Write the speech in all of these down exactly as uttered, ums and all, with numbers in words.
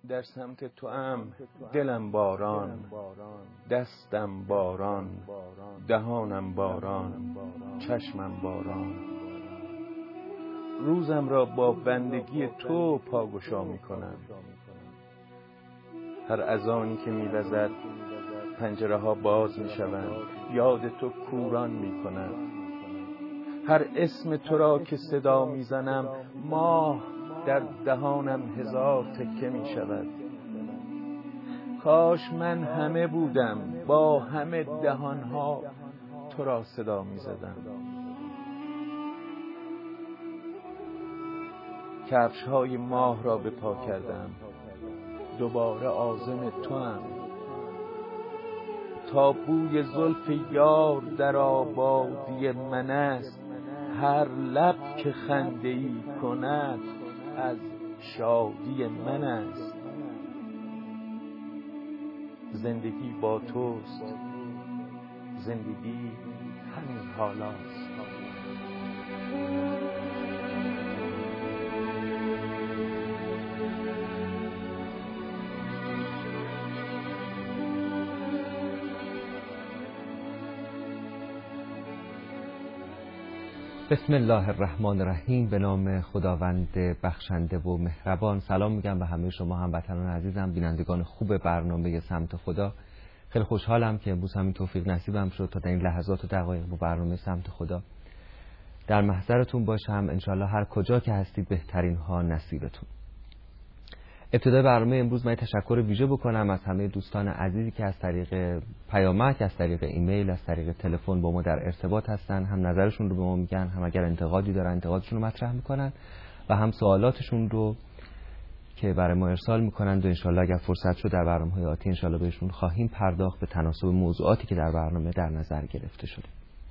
در سمت تو ام دلم باران، دستم باران، دهانم باران، چشمم باران. روزم را با بندگی تو پاگشا می کنم. هر اذانی که می وزد پنجره ها باز می شوند، یاد تو کوران می کند. هر اسم تو را که صدا می زنم ماه در دهانم هزار تکه می شود. کاش من همه بودم با همه دهانها تو را صدا می زدم. کفش های ماه را به پا کردم، دوباره عازم تو هم. تا بوی زلف یار در آبادی من است، هر لب که خنده ای کند از شادی من است. زندگی با توست، زندگی همین حالاست. بسم الله الرحمن الرحیم. به نام خداوند بخشنده و مهربان. سلام میگم به همه شما هموطنان عزیزم، بینندگان خوب برنامه سمت خدا. خیلی خوشحالم که امروز همین توفیق نصیبم شد تا در این لحظات و دقایق با برنامه سمت خدا در محضرتون باشم. انشالله هر کجا که هستید بهترین ها نصیبتون. ابتدای برنامه امروز من تشکر ویژه بکنم از همه دوستان عزیزی که از طریق پیامک، از طریق ایمیل، از طریق تلفن با ما در ارتباط هستن. هم نظرشون رو به ما میگن، هم اگر انتقادی دارن انتقادشون رو مطرح میکنن و هم سوالاتشون رو که برای ما ارسال میکنن و انشالله اگر فرصت شد در برنامه‌های آتی انشالله بهشون خواهیم پرداخت به تناسب موضوعاتی که در برنامه در نظر گرفته شده.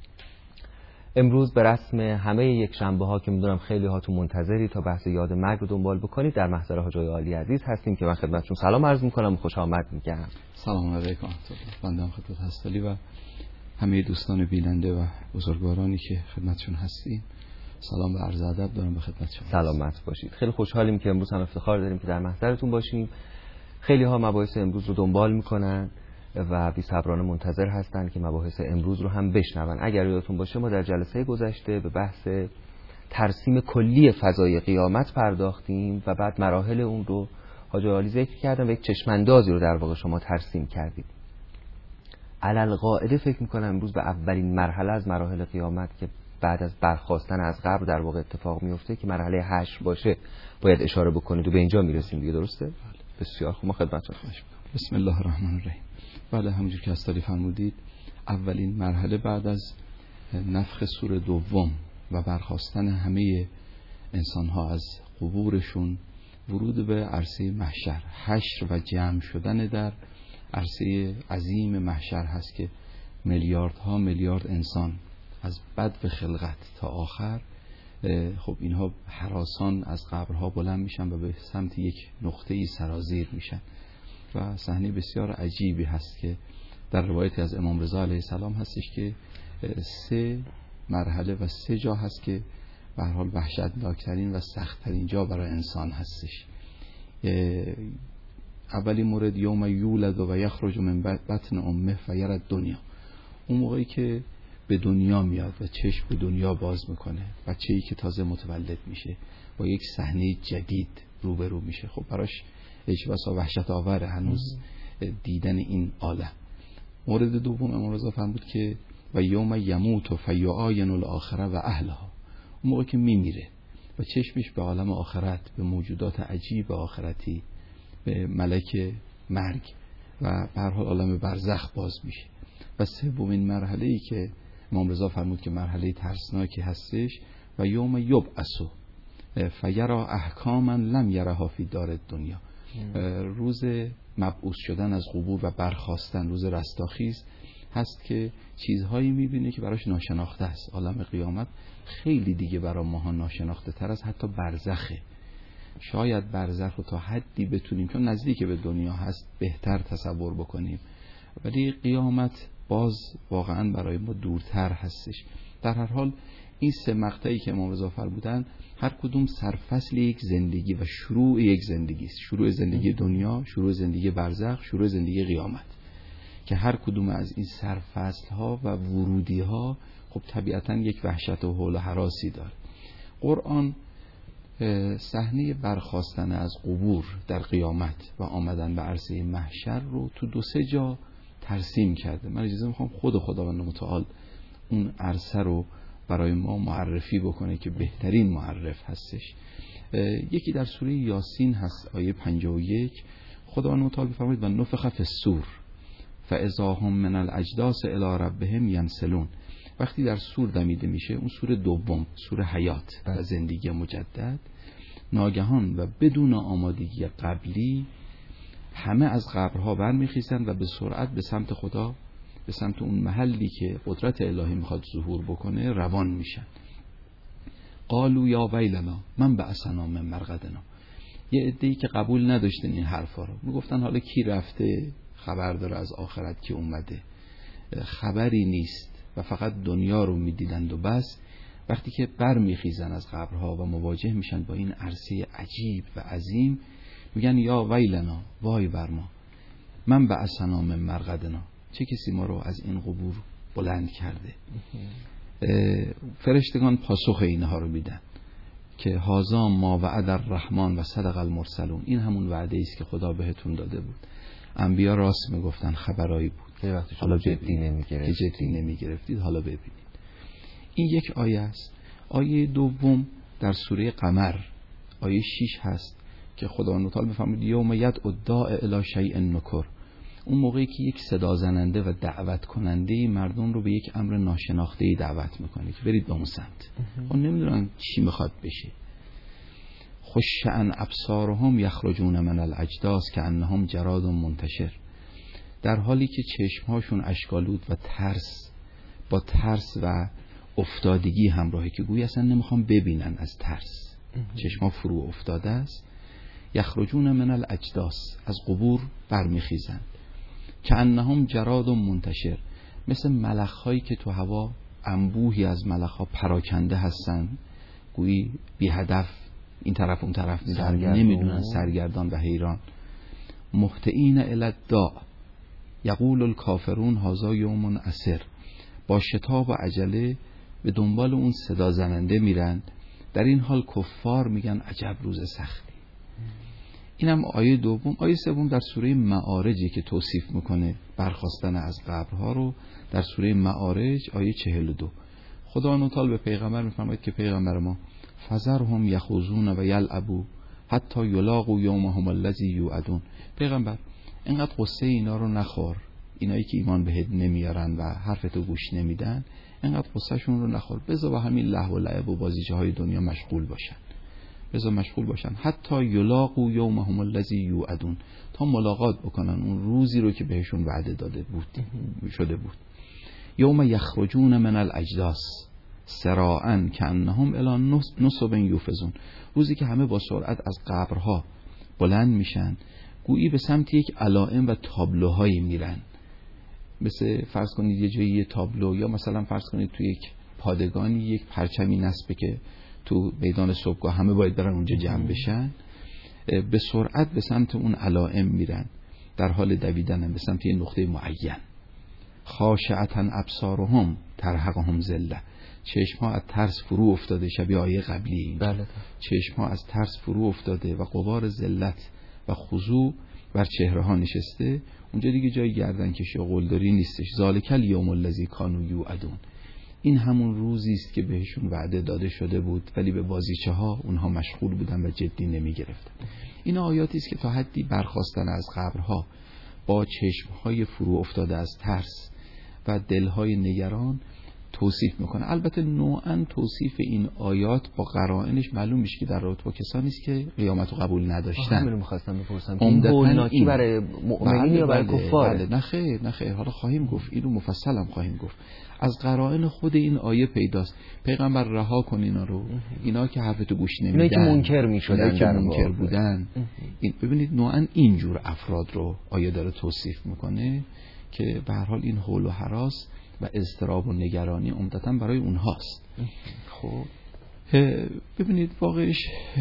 امروز به رسم همه یک شنبه ها که میدونم خیلی هاتون منتظری تا بحث یاد مرگ رو دنبال بکنید، در محضر حاجای عالی عزیز هستیم که من خدمتتون سلام عرض میکنم و خوش آمد میگم. سلام علیکم. بنده خدمت هستلی و همه دوستان بیننده و بزرگوارانی که خدمتشون هستیم سلام و عرض ادب دارم به خدمت شما. سلامت باشید. خیلی خوشحالیم که امروز هم افتخار داریم که در محضرتون باشیم. خیلی ها مباحث امروز رو دنبال میکنن و بی صبرانه منتظر هستن که مباحث امروز رو هم بشنون. اگر یادتون باشه ما در جلسه گذشته به بحث ترسیم کلی فضای قیامت پرداختیم و بعد مراحل اون رو حاج عالی ذکر کردن و یک چشماندازی رو در واقع شما ترسیم کردید. علل قاعده فکر میکنم امروز به اولین مرحله از مراحل قیامت که بعد از برخاستن از قبر در واقع اتفاق میفته که مرحله حشر باشه باید اشاره بکنید و به اینجا میرسیم دیگه. درسته؟ بسیار خوب. ما خدمتتون هستیم. بسم الله الرحمن الرحیم. بله، همونجور که استادی فرمودید اولین مرحله بعد از نفخ سور دوم و برخاستن همه انسان‌ها از قبورشون، ورود به عرصه محشر، حشر و جمع شدن در عرصه عظیم محشر هست که میلیاردها میلیارد انسان از بدو خلقت تا آخر خب اینها هراسان از قبرها بلند میشن و به سمت یک نقطه‌ای سرازیر میشن و صحنه بسیار عجیبی هست که در روایتی از امام رضا علیه السلام هستش که سه مرحله و سه جا هست که به هر حال وحشتناکترین و سخت‌ترین جا برای انسان هستش. اولی مورد یوم یولد و یخرج من بطن امه و یرى الدنیا، اون موقعی که به دنیا میاد و چشم به دنیا باز میکنه، بچه‌ای که تازه متولد میشه با یک صحنه جدید روبرو میشه. خب براش اجباس و وحشت آوره هنوز دیدن این عالم. مورد دوم امام رضا فرمود که و یوم یموت و فیعاین الاخره و اهلها، اون موقع که میمیره و چشمش به عالم آخرت، به موجودات عجیب آخرتی، به ملک مرگ و به هر حال عالم برزخ باز میشه. و سومین مرحله ای که امام رضا فرمود که مرحله ترسناکی هستش و یوم یبعث فیرا احکاما لم یرها فی دار دنیا، روز مبعوث شدن از قبور و برخاستن، روز رستاخیز هست که چیزهایی میبینه که براش ناشناخته است. عالم قیامت خیلی دیگه برای ماها ناشناخته تر از حتی برزخه. شاید برزخ رو تا حدی بتونیم چون نزدیک به دنیا هست بهتر تصور بکنیم، ولی قیامت باز واقعا برای ما دورتر هستش. در هر حال این سه مقطعی که امام رضا فرمودن هر کدوم سرفصل یک زندگی و شروع یک زندگی است. شروع زندگی دنیا، شروع زندگی برزخ، شروع زندگی قیامت، که هر کدوم از این سرفصل ها و ورودی ها خب طبیعتا یک وحشت و هول و هراسی داره. قرآن صحنه برخاستن از قبور در قیامت و آمدن به عرصه محشر رو تو دو سه جا ترسیم کرده. من اجازه میخوام خود خداوند متعال اون عرصه رو برای ما معرفی بکنه که بهترین معرف هستش. یکی در سوره یاسین هست، آیه پنجاه و یک، خداوند متعال بفرماید و نفخ فی الصور فاذا هم من الاجداث الی ربهم ینسلون. وقتی در سور دمیده میشه، اون سور دوم، سور حیات و زندگی مجدد، ناگهان و بدون آمادگی قبلی همه از قبرها برمیخیزن و به سرعت به سمت خدا، به سمت اون محلی که قدرت الهی میخواد ظهور بکنه روان میشن. قالوا یا ویلنا من بعثنا من مرقدنا. یه عده‌ای که قبول نداشتن این حرفا رو میگفتن حالا کی رفته خبر داره از آخرت که اومده، خبری نیست و فقط دنیا رو میدیدند و بس. وقتی که بر میخیزن از قبرها و مواجه میشن با این عرصه عجیب و عظیم، میگن یا ویلنا، وای بر ما، من بعثنا من مرقدنا، چه کسی ما رو از این قبور بلند کرده. فرشتگان پاسخ اینها رو میدن که هذا ما وعد الرحمن و صدق المرسلون. این همون وعده است که خدا بهتون داده بود، انبیا راست میگفتن، خبرایی بود، حالا جدی نمیگرفتید جدی نمیگرفتید حالا ببینید. این یک آیه است. آیه دوم در سوره قمر آیه شش هست که خداوند تعالی میفرماید یوم یدعو الداع الی شیء نکر. اون موقعی که یک صدا زننده و دعوت کننده مردم رو به یک امر ناشناخته‌ای دعوت میکنه که برید به اون سمت، اون نمیدونن چی میخواد بشه. خش عن ابصارهم یخرجون من الاجداث کانهم جراد منتشر. در حالی که چشمهاشون اشکالود و ترس، با ترس و افتادگی همراهی، که گویا اصلا نمیخوام ببینن از ترس، چشما فرو افتاده است. یخرجون من الاجداث، از قبور برمیخیزند. کانهم جراد منتشر، مثل ملخ‌هایی که تو هوا انبوهی از ملخ‌ها پراکنده هستن، گویی بی هدف این طرف اون طرف میرن، نمیدونن، سرگردان و حیران. محتئین الی الداع یقول الکافرون هذا یوم عسر. با شتاب و عجله به دنبال اون صدا زننده میرن. در این حال کفار میگن عجب روز سختی. اینم آیه دوم. آیه سوم در سوره معارجی که توصیف میکنه برخاستن از قبرها رو، در سوره معارج آیه چهل و دو خداوند تعالی به پیغمبر میفرماید که پیغمبر ما فذرهم یخوضون و یلعبوا حتی یلاقوا یومهم الذی یوعدون. پیغمبر اینقدر قصه اینا رو نخور، اینایی که ایمان بهت نمیارن و حرفتو گوش نمیدن، اینقدر قصه شون رو نخور، بذار با همین لهو و لعب و بازیچه های دنیا مشغول باشن، بذار مشغول باشن حتی یلاقوا یومهم الذی یوعدون، تا ملاقات بکنن اون روزی رو که بهشون وعده داده بود شده بود. یوم یخرجون من الاجداث سراعا کانهم الی نصب یوفزون، روزی که همه با سرعت از قبرها بلند میشن، گویی به سمت یک علائم و تابلوهایی میرن. مثل فرض کنید یه جایی یه تابلو، یا مثلا فرض کنید تو یک پادگانی یک پرچمی نصبه که تو میدان صبحگاه همه باید برن اونجا جمع بشن، به سرعت به سمت اون علائم میرن، در حال دویدن به سمت یه نقطه معین. خاشعتا ابصارهم ترهقهم ذله، چشم ها از ترس فرو افتاده، شبیه آیه قبلی. بله. چشم ها از ترس فرو افتاده و غبار ذلت و خضوع بر چهره ها نشسته. اونجا دیگه جای گردن کشی و قلدری نیستش. ذالک الیوم الذی کانوا یوعدون، این همون روزی است که بهشون وعده داده شده بود، ولی به بازیچه ها اونها مشغول بودن و جدی نمی گرفتن. این آیاتی است که تا حدی برخاستن از قبرها با چشم های فرو افتاده از ترس و دلهای نگران توصیف میکنه. البته نوعا توصیف این آیات با قرائنش معلوم میشه که در رابطه با کسانی است که قیامت رو قبول نداشتن. همین رو می‌خواستم بپرسم، این هولناکی برای مؤمنین یا برای کفار؟ بله، نه خیر نه خیر، حالا خواهیم گفت، اینو مفصل هم خواهیم گفت. از قرائن خود این آیه پیداست. پیغمبر رها کن اینا رو، اینا که حرفتو گوش نمیدن، اینا که منکر میشدن، اینا که منکر بودن. این ببینید نوعا اینجور افراد رو آیه داره توصیف میکنه که به هر حال این حول و هراس و اضطراب و نگرانی عمدتاً برای اونهاست. خب ببینید واقعش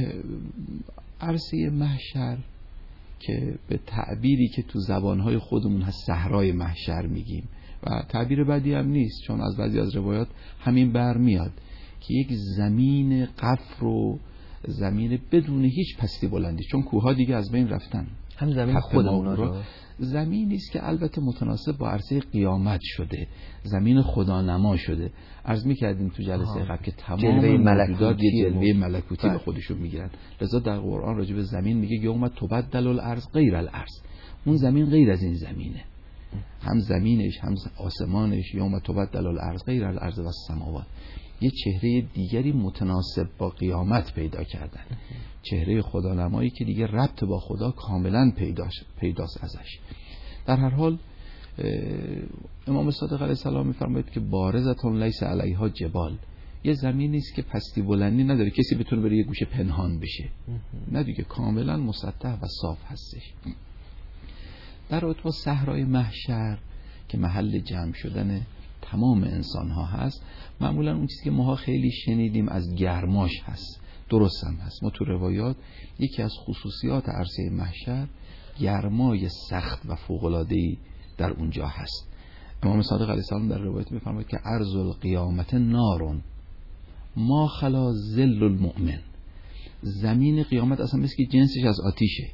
عرصه محشر که به تعبیری که تو زبانهای خودمون هست صحرای محشر میگیم و تعبیر بدی هم نیست، چون از بعضی از روایات همین برمیاد که یک زمین قفر و زمین بدون هیچ پستی بلندی، چون کوها دیگه از بین رفتن، هم زمین خودمون رو زمینی است که البته متناسب با عرصه قیامت شده، زمین خدانما شده. عرض می‌کردیم تو جلسه قبل که تمام موجودات یه جلوه ملکوتی به خودشون میگیرن، لذا در قرآن راجع به زمین میگه یوم تبدل الارض غیر الارض، اون زمین غیر از این زمینه، هم زمینش هم آسمانش یوم تبدل الارض غیر الارض و السماوات، یه چهره دیگری متناسب با قیامت پیدا کردن، چهره خدانمایی که دیگه ربط با خدا کاملا پیداست پیداست ازش. در هر حال امام صادق علیه السلام میفرماید که بارزتون لیس علیها جبال، یه زمینی است که پستی بلندی نداره، کسی بتونه بره یه گوشه پنهان بشه، نه دیگه کاملا مسطح و صاف هستش. در رابطه با صحرای محشر که محل جمع شدن تمام انسان ها هست، معمولا اون چیزی که ماها خیلی شنیدیم از گرماش هست، درست هم هست. ما تو روایات یکی از خصوصیات عرصه محشر گرمای سخت و فوق‌العاده‌ای در اونجا هست. امام صادق علیه السلام در روایت می‌فرماید که ارض القیامت نارون ما خلا ظل المؤمن، زمین قیامت اصلا مثل که جنسش از آتیشه،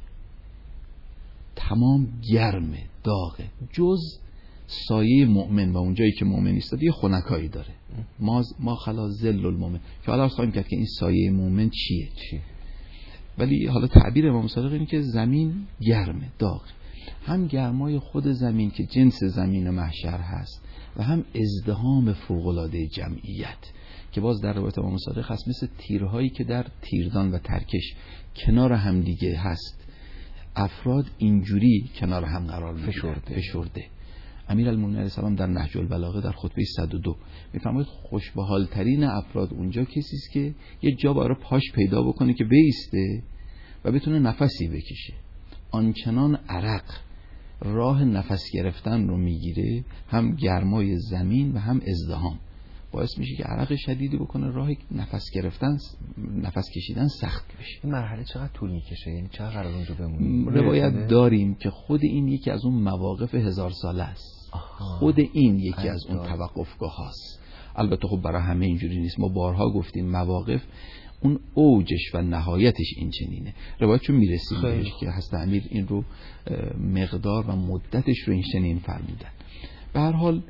تمام گرمه، داغه، جز سایه مؤمن و اونجایی که مؤمن ایستاده یه خنکایی داره. ما ما خلا ظل المؤمن، که حالا خواهیم کرد که این سایه مؤمن چیه چی. ولی حالا تعبیر امام صادق اینه که زمین گرمه، داغ، هم گرمای خود زمین که جنس زمین محشر هست و هم ازدحام فوق‌العاده جمعیت که باز در روایت امام صادق هست مثل تیرهایی که در تیردان و ترکش کنار هم دیگه هست، افراد اینجوری کنار هم قرار فشرده فشرده. امیرالمومنین علیه السلام در نهج البلاغه در خطبه صد و دو میفرماید خوشبحال ترین افراد اونجا کسی است که یه جا برای پاش پیدا بکنه که بیسته و بتونه نفسی بکشه. آنچنان عرق راه نفس گرفتن رو میگیره، هم گرمای زمین و هم ازدحام باعث میشه که عرق شدیدی بکنه، راه نفس گرفتن نفس کشیدن سخت بشه. این مرحله چقدر طول میکشه؟ یعنی چقدر قرار اونجا بمونیم؟ روایت داریم که خود این یکی از اون مواقف هزار ساله است. آها. خود این یکی از اون توقفگاه هاست. البته خب برای همه اینجوری نیست، ما بارها گفتیم مواقف اون اوجش و نهایتش این چنینه. روایت چون میرسیم بهش که حضرت امیر این رو مقدار و مدتش رو این چنین فرمودن. به هر حال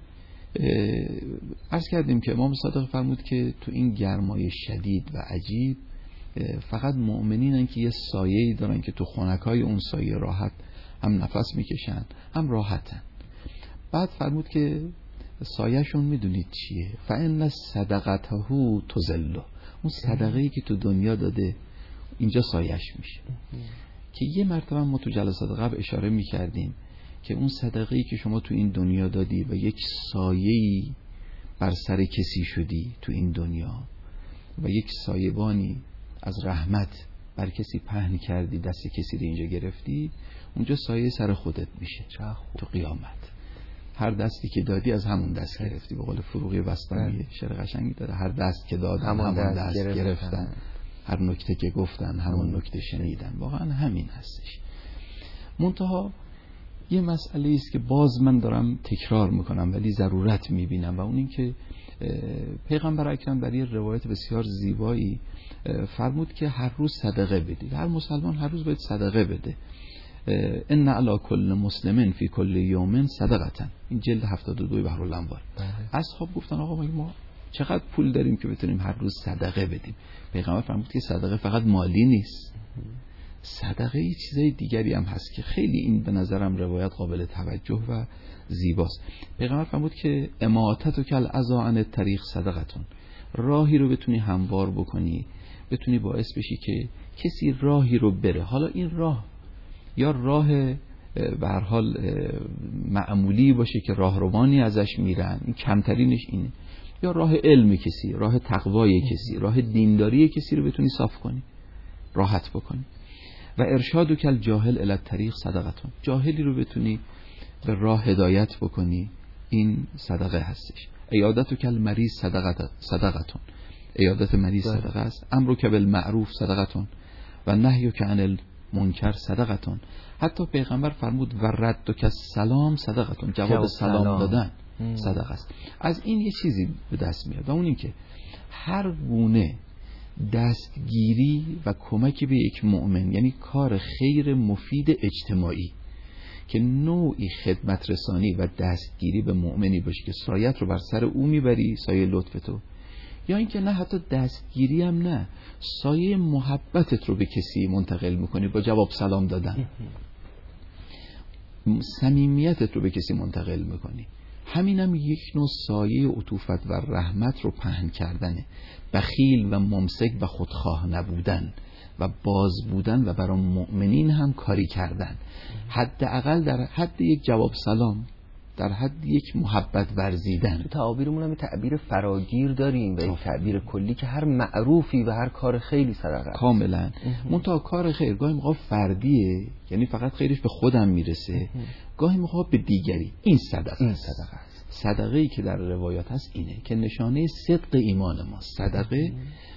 عرض کردیم که امام صادق فرمود که تو این گرمای شدید و عجیب فقط مؤمنینن که یه سایه‌ای دارن که تو خنکای اون سایه راحت هم نفس میکشن هم راحتن. بعد فرمود که سایه‌شون میدونید چیه؟ فإن صدقته تظله، اون صدقه‌ای که تو دنیا داده اینجا سایه‌اش میشه. که یه مرتبه ما تو جلسات قبل اشاره میکردیم که اون صدقه‌ای که شما تو این دنیا دادی و یک سایه‌ای بر سر کسی شدی تو این دنیا و یک سایبانی از رحمت بر کسی پهن کردی، دست کسی رو اینجا گرفتی، اونجا سایه سر خودت میشه تو قیامت. هر دستی که دادی از همون دست گرفتی. به قول فروغی وسطانی شعر قشنگی داره، هر دست که دادن همون, همون دست, دست گرفتن. گرفتن، هر نکته که گفتن همون نکته شنیدن. واقعا همین هستش. منتها یه مسئله است که باز من دارم تکرار میکنم ولی ضرورت میبینم و اون این که پیغمبر اکرم در یه روایت بسیار زیبایی فرمود که هر روز صدقه بدید. هر مسلمان هر روز باید صدقه بده. ان علی کل مسلمین فی کل یوم صدقه، این جلد هفتاد و دو بحرالانوار. اصحاب گفتن آقا ما چقدر پول داریم که بتونیم هر روز صدقه بدیم؟ پیغمبر فرمود که صدقه فقط مالی نیست، صدقه یه چیزای دیگری هم هست که خیلی این به نظرم روایت قابل توجه و زیباست. پیغمبر فرمود که اماتت کل اذا عن الطریق صدقتون، راهی رو بتونی هموار بکنی، بتونی باعث بشی که کسی راهی رو بره. حالا این راه یا راه به هر حال معمولی باشه که راهروانی ازش میرن، این کمترینش اینه، یا راه علم کسی، راه تقوای کسی، راه دینداری کسی رو بتونی صاف کنی، راحت بکنی. و ارشاد کل جاهل الی الطریق صدقتون، جاهلی رو بتونی به راه هدایت بکنی، این صدقه هستش. عیادت کل مریض صدقه صدقتون، عیادت مریض صدقه است. امر که بالمعروف صدقتون و نهی که عن المنکر صدقتون. حتی پیغمبر فرمود و رد که سلام صدقتون، جواب سلام دادن صدقه است. از این یه چیزی به دست میاد و اون این که هر گونه دستگیری و کمکی به یک مؤمن، یعنی کار خیر مفید اجتماعی که نوعی خدمت رسانی و دستگیری به مؤمنی باشه که سایت رو بر سر او میبری، سایه لطف تو، یا اینکه نه حتی دستگیری هم نه، سایه محبتت رو به کسی منتقل میکنی با جواب سلام دادن، صمیمیتت رو به کسی منتقل میکنی، همینم یک نوع سایه عطوفت و رحمت رو پهن کردنه. بخیل و ممسک و خودخواه نبودن و باز بودن و برای مؤمنین هم کاری کردن، حداقل در حد یک جواب سلام، در حد یک محبت ورزیدن. تعابیرمون هم تعبیر فراگیر داریم و یک تعبیر کلی که هر معروفی و هر کار خیلی صدقه است. کاملا. منتها کار خیر گاهی موقع فردیه، یعنی فقط خیرش به خودم میرسه، گاهی موقع به دیگری. این صدقه این است. صدقه است. صدقه‌ای که در روایات هست اینه که نشانه صدق ایمان ما. صدقه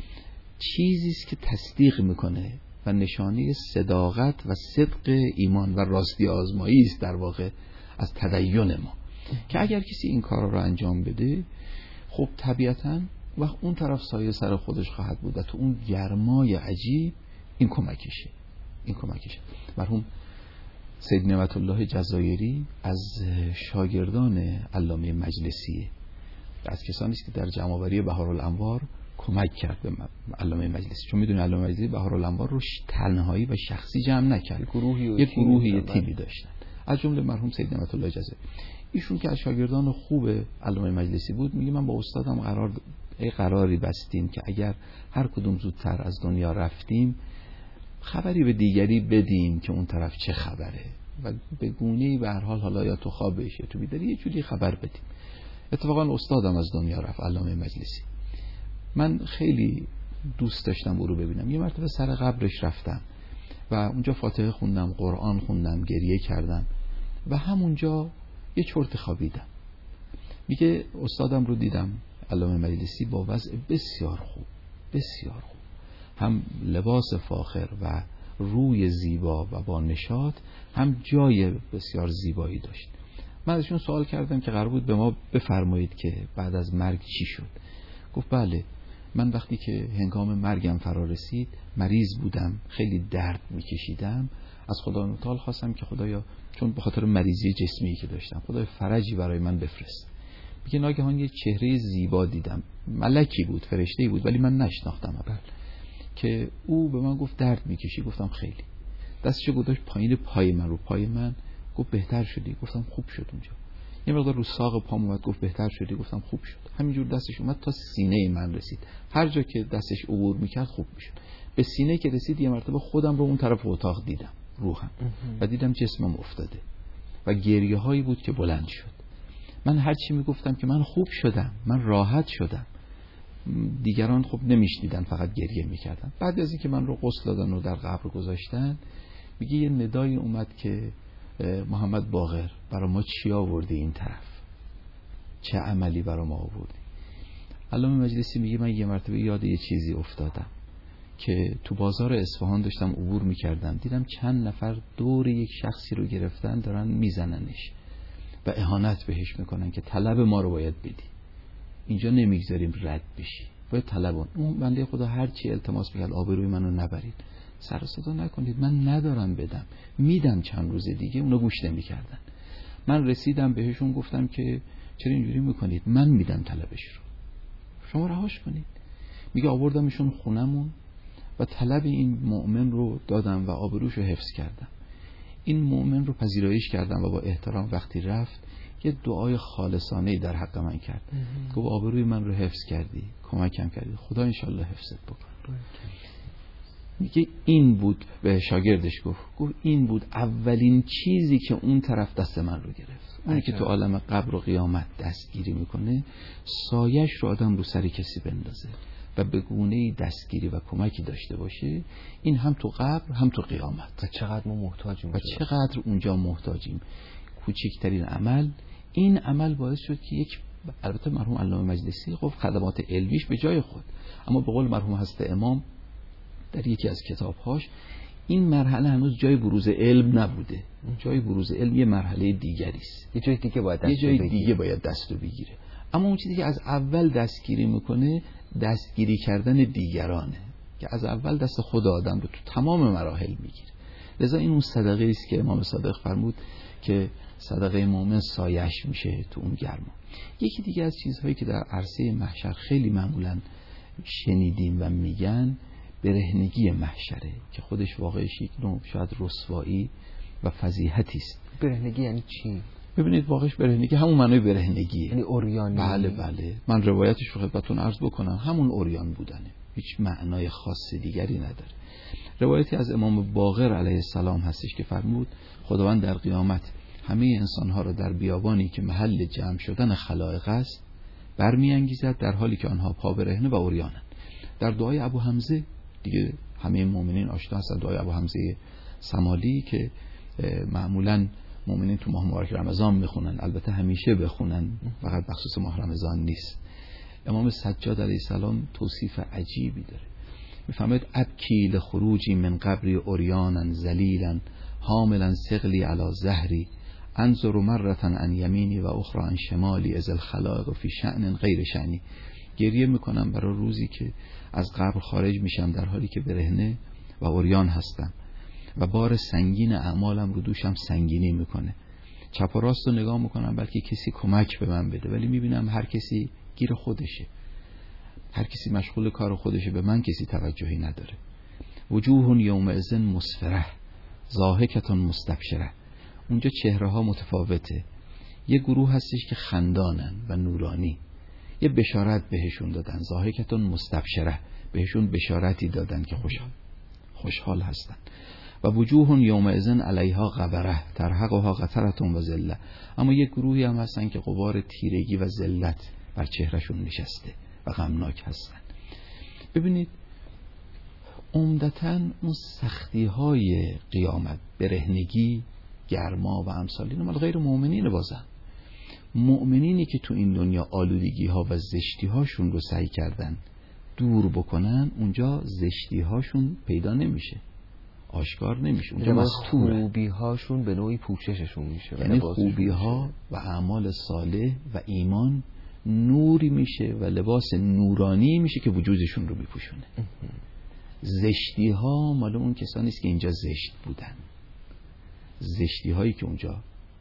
چیزی است که تصدیق میکنه و نشانه صداقت و صدق ایمان و راستی آزمایی است در واقع از تدین ما، که اگر کسی این کارا رو انجام بده، خب طبیعتاً وقت اون طرف سایه سر خودش خواهد بود و تو اون گرمای عجیب این کمکشه این کمکشه مرحوم سید نعمت الله جزایری از شاگردان علامه مجلسی، از کسانی است که در جمع‌آوری بهارالانوار کمک کرد به علامه مجلسی، چون میدونی علامه مجلسی بهارالانوار رو تنهایی و شخصی جمع نکرد، گروهی و یک گروهی تیمی داشتن، از جمله مرحوم سید نعمت الله جزایری. ایشون که از شاگردان خوب علامه مجلسی بود، میگه من با استادم قرار ای قراری بستیم که اگر هر کدوم زودتر از دنیا رفتیم خبری به دیگری بدیم که اون طرف چه خبره و به گونه‌ای به هر حال، حالا یا تو خوابش یا تو بیداری، یه جوری خبر بدیم. اتفاقا استادم از دنیا رفت، علامه مجلسی. من خیلی دوست داشتم او رو ببینم. یه مرتبه سر قبرش رفتم و اونجا فاتحه خوندم، قرآن خوندم، گریه کردم و همونجا یه چرت خوابیدم. میگه استادم رو دیدم، علامه مجلسی، با وضع بسیار خوب، بسیار خوب، هم لباس فاخر و روی زیبا و با نشاط، هم جای بسیار زیبایی داشت. من ازشون سوال کردم که قرار بود به ما بفرمایید که بعد از مرگ چی شد. گفت بله، من وقتی که هنگام مرگم فرا رسید مریض بودم، خیلی درد میکشیدم، از خدا متعال خواستم که خدایا، چون به خاطر مریضی جسمی که داشتم، خدای فرجی برای من بفرست. میگه ناگهان یه چهره زیبا دیدم، ملکی بود، فرشته‌ای بود، ولی من نشناختم اول، که او به من گفت درد میکشی؟ گفتم خیلی. دستشو گذاشت پایین پای من، رو پای من، گفت بهتر شدی؟ گفتم خوب شد. اونجا یه مقدار رو ساق پام اومد، گفت بهتر شدی؟ گفتم خوب شد. همینجور دستش اومد تا سینه من رسید، هر جا که دستش عبور میکرد خوب میشد. به سینه که رسید یه مرتبه خودم رو اون طرف اتاق دیدم، روحم، و دیدم جسمم افتاده و گریه هایی بود که بلند شد. من هر چی میگفتم که من خوب شدم، من راحت شدم، دیگران خب نمیشنیدن، فقط گریه میکردن. بعد از اینکه من رو غسل دادن و در قبر گذاشتن، میگه یه ندایی اومد که محمد باقر برای ما چی آوردی این طرف، چه عملی برای ما آوردی؟ علامه مجلسی میگه من یه مرتبه یاد یه چیزی افتادم که تو بازار اصفهان داشتم عبور میکردم، دیدم چند نفر دور یک شخصی رو گرفتن دارن میزننش و اهانت بهش میکنن که طلب ما رو باید بدی، اینجا نمیگذاریم رد بشی، باید طلبون. اون بنده خدا هر چی التماس میکرد آبروی منو نبرید، سر صدا نکنید، من ندارم بدم، میدم چند روز دیگه. اونا گوش نمیکردن. من رسیدم بهشون گفتم که چرا اینجوری میکنید، من میدم طلبش رو، شما رهاش کنید. میگه آوردمشون خونمون و طلب این مؤمن رو دادم و آبروش رو حفظ کردم. این مؤمن رو پذیرایش کردم و با احترام وقتی رفت یه دعای خالصانه در حق من کرد، گفت آبروی من رو حفظ کردی، کمکم کردی، خدا انشالله حفظت بکن. میگه این بود، به شاگردش گفت گفت این بود اولین چیزی که اون طرف دست من رو گرفت. اونی که تو عالم قبر و قیامت دستگیری میکنه، سایش رو آدم رو سر کسی بندازه و به گونه‌ای دستگیری و کمکی داشته باشه، این هم تو قبر هم تو قیامت. و چقدر ما محتاجیم و چقدر اونجا محتاجیم. کوچکترین عمل این عمل باعث شد که یک، البته مرحوم علامه مجلسی خب خدمات علمیش به جای خود، اما به قول مرحوم حضرت امام در یکی از کتابهاش این مرحله هنوز جای بروز علم نبوده. جای بروز علم یه مرحله دیگری است، یه جای دیگه باید دست یه جای بگیره. دیگه باید دستو بگیره. اما اون چیزی که از اول دستگیری میکنه دستگیری کردن دیگرانه که از اول دست خود آدم رو تو تمام مراحل میگیره. لذا این اون صدقه است که امام صادق فرمود که صدقه مؤمن سایش میشه تو اون گرما. یکی دیگه از چیزهایی که در عرصه محشر خیلی معمولا شنیدیم و میگن برهنگی محشره که خودش واقعش یک نوع شاید رسوایی و فضیحتی است. برهنگی یعنی چی؟ ببینید واقعش برهنگی همون معنای برهنگیه، یعنی عریانی. بله بله، من روایتش رو خدمتتون عرض بکنم، همون عریان بودنه، هیچ معنای خاص دیگری نداره. روایتی از امام باقر علیه السلام هستش که فرمود خداوند در قیامت همه انسانها را در بیابانی که محل جمع شدن خلائق است برمی‌انگیزد در حالی که آنها پا برهنه و عریانند. در دعای ابو حمزه دیگه همه مؤمنین آشنا هستند، دعای ابو حمزه سمالی که معمولاً مؤمنین تو ماه مبارک رمضان میخونن، البته همیشه بخونن، فقط بخصوص ماه رمضان نیست. امام سجاد علیه السلام توصیف عجیبی داره، میفهمید ابکی لخروجی من قبری عریانا ذلیلا حاملا ثقلی علی ظهری انظر مرة عن یمینی و اخرى عن شمالی اذ الخلائق فی شأن غیر شأنی. گریه میکنم برای روزی که از قبر خارج میشم در حالی که برهنه و عریان هستم و بار سنگین اعمالم رو دوشم سنگینی میکنه. چپ و راست رو نگاه میکنم بلکه کسی کمک به من بده، ولی میبینم هر کسی گیر خودشه، هر کسی مشغول کار خودشه، به من کسی توجهی نداره. وجوه یومئذ مسفره ضاحکة مستبشره. اونجا چهره ها متفاوته، یه گروه هستش که خندانن و نورانی، یه بشارت بهشون دادن، ضاحکة مستبشره، بهشون بشارتی دادن که خوشحال خوشحال هستن. و وجوه یومئذ علیها غبره ترهقها قترة و ذله. اما یک گروهی هم هستن که غبار تیرگی و ذلت بر چهرهشون نشسته و غمناک هستن. ببینید عمدتاً اون سختی های قیامت، برهنگی، گرما و امثال اینا مال غیر مؤمنین. بازن مؤمنینی که تو این دنیا آلودگی ها و زشتی هاشون رو سعی کردن دور بکنن، اونجا زشتی هاشون پیدا نمیشه، آشکار نمیشه، اونجا مستوره. خوبی هاشون به نوعی پوشششون میشه، یعنی خوبی ها و اعمال صالح و ایمان نوری میشه و لباس نورانی میشه که وجودشون رو میپوشونه. زشتی ها مال اون کسانی است که اینجا زشت بودن، زشتی هایی که اونجا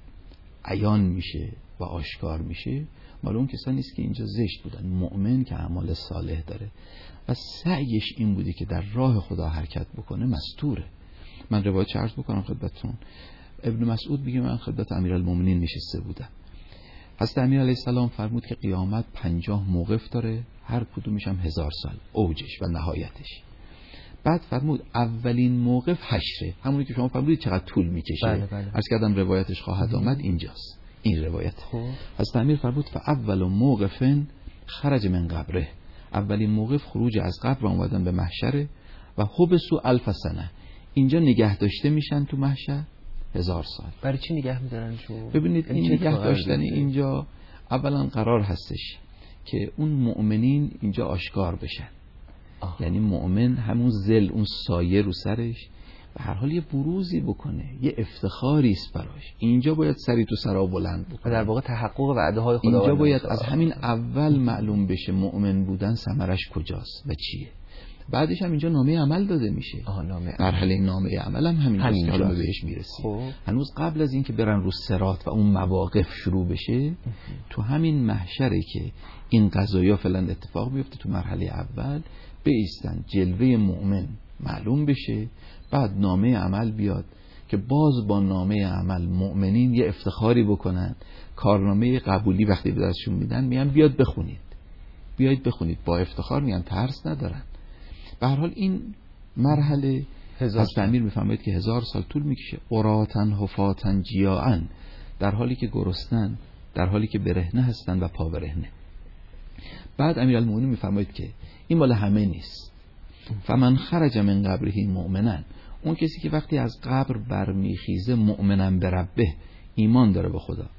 عیان میشه و آشکار میشه مال اون کسانی است که اینجا زشت بودن. مؤمن که اعمال صالح داره و سعیش این بوده که در راه خدا حرکت بکنه مستوره. من روایت عرض بکنم خدمتتون. ابن مسعود میگه من خدمت امیرالمومنین نشسته بودم، حضرت امیر علیه السلام فرمود که قیامت پنجاه موقف داره، هر کدومش هم هزار سال، اوجش و نهایتش. بعد فرمود اولین موقف حشره، همونی که شما فرمودید چقدر طول میکشه. بله بله. عرض کردم روایتش خواهد آمد اینجاست، این روایت. حضرت امیر فرمود فاول موقف خرج من قبره، اولین موقف خروج از قبر اومدن به محشر و حبسوا الف سنه، اینجا نگه داشته میشن تو محشر هزار سال. برای چی نگه میدارن شو؟ ببینید این نگه داشتن اینجا اولا قرار هستش که اون مؤمنین اینجا آشکار بشن. آه. یعنی مؤمن همون ذل، اون سایه رو سرش به هر حال یه بروزی بکنه، یه افتخاری است براش. اینجا باید سری تو سرا بلند بکنه، در واقع تحقق وعده های خداوند. اینجا باید از همین اول معلوم بشه مؤمن بودن ثمرش کجاست و چیه. بعدش هم اینجا نامه عمل داده میشه. مرحله نامه عمل هم همین همین حالا بهش میرسیم. هنوز قبل از این که برن رو صراط و اون مواقف شروع بشه، تو همین محشره که این قضایا فعلا اتفاق میفته، تو مرحله اول بایستن جلوه مؤمن معلوم بشه، بعد نامه عمل بیاد که باز با نامه عمل مؤمنین یه افتخاری بکنن. کارنامه قبولی وقتی به دستشون میدن میگن بیاد بخونید، بیاید بخونید، با افتخار میگن، ترس ندارن. به هر حال این مرحله از تعمیر میفهمید که هزار سال طول میکشه. قراتن حفاتن جیاعن، در حالی که گرسنن، در حالی که برهنه هستن و پا برهنه. بعد امیرالمومنین میفهمید که این مال همه نیست. فمن خرج من قبره مؤمنا، اون کسی که وقتی از قبر برمیخیزه مؤمنا بربه، ایمان داره به خدا،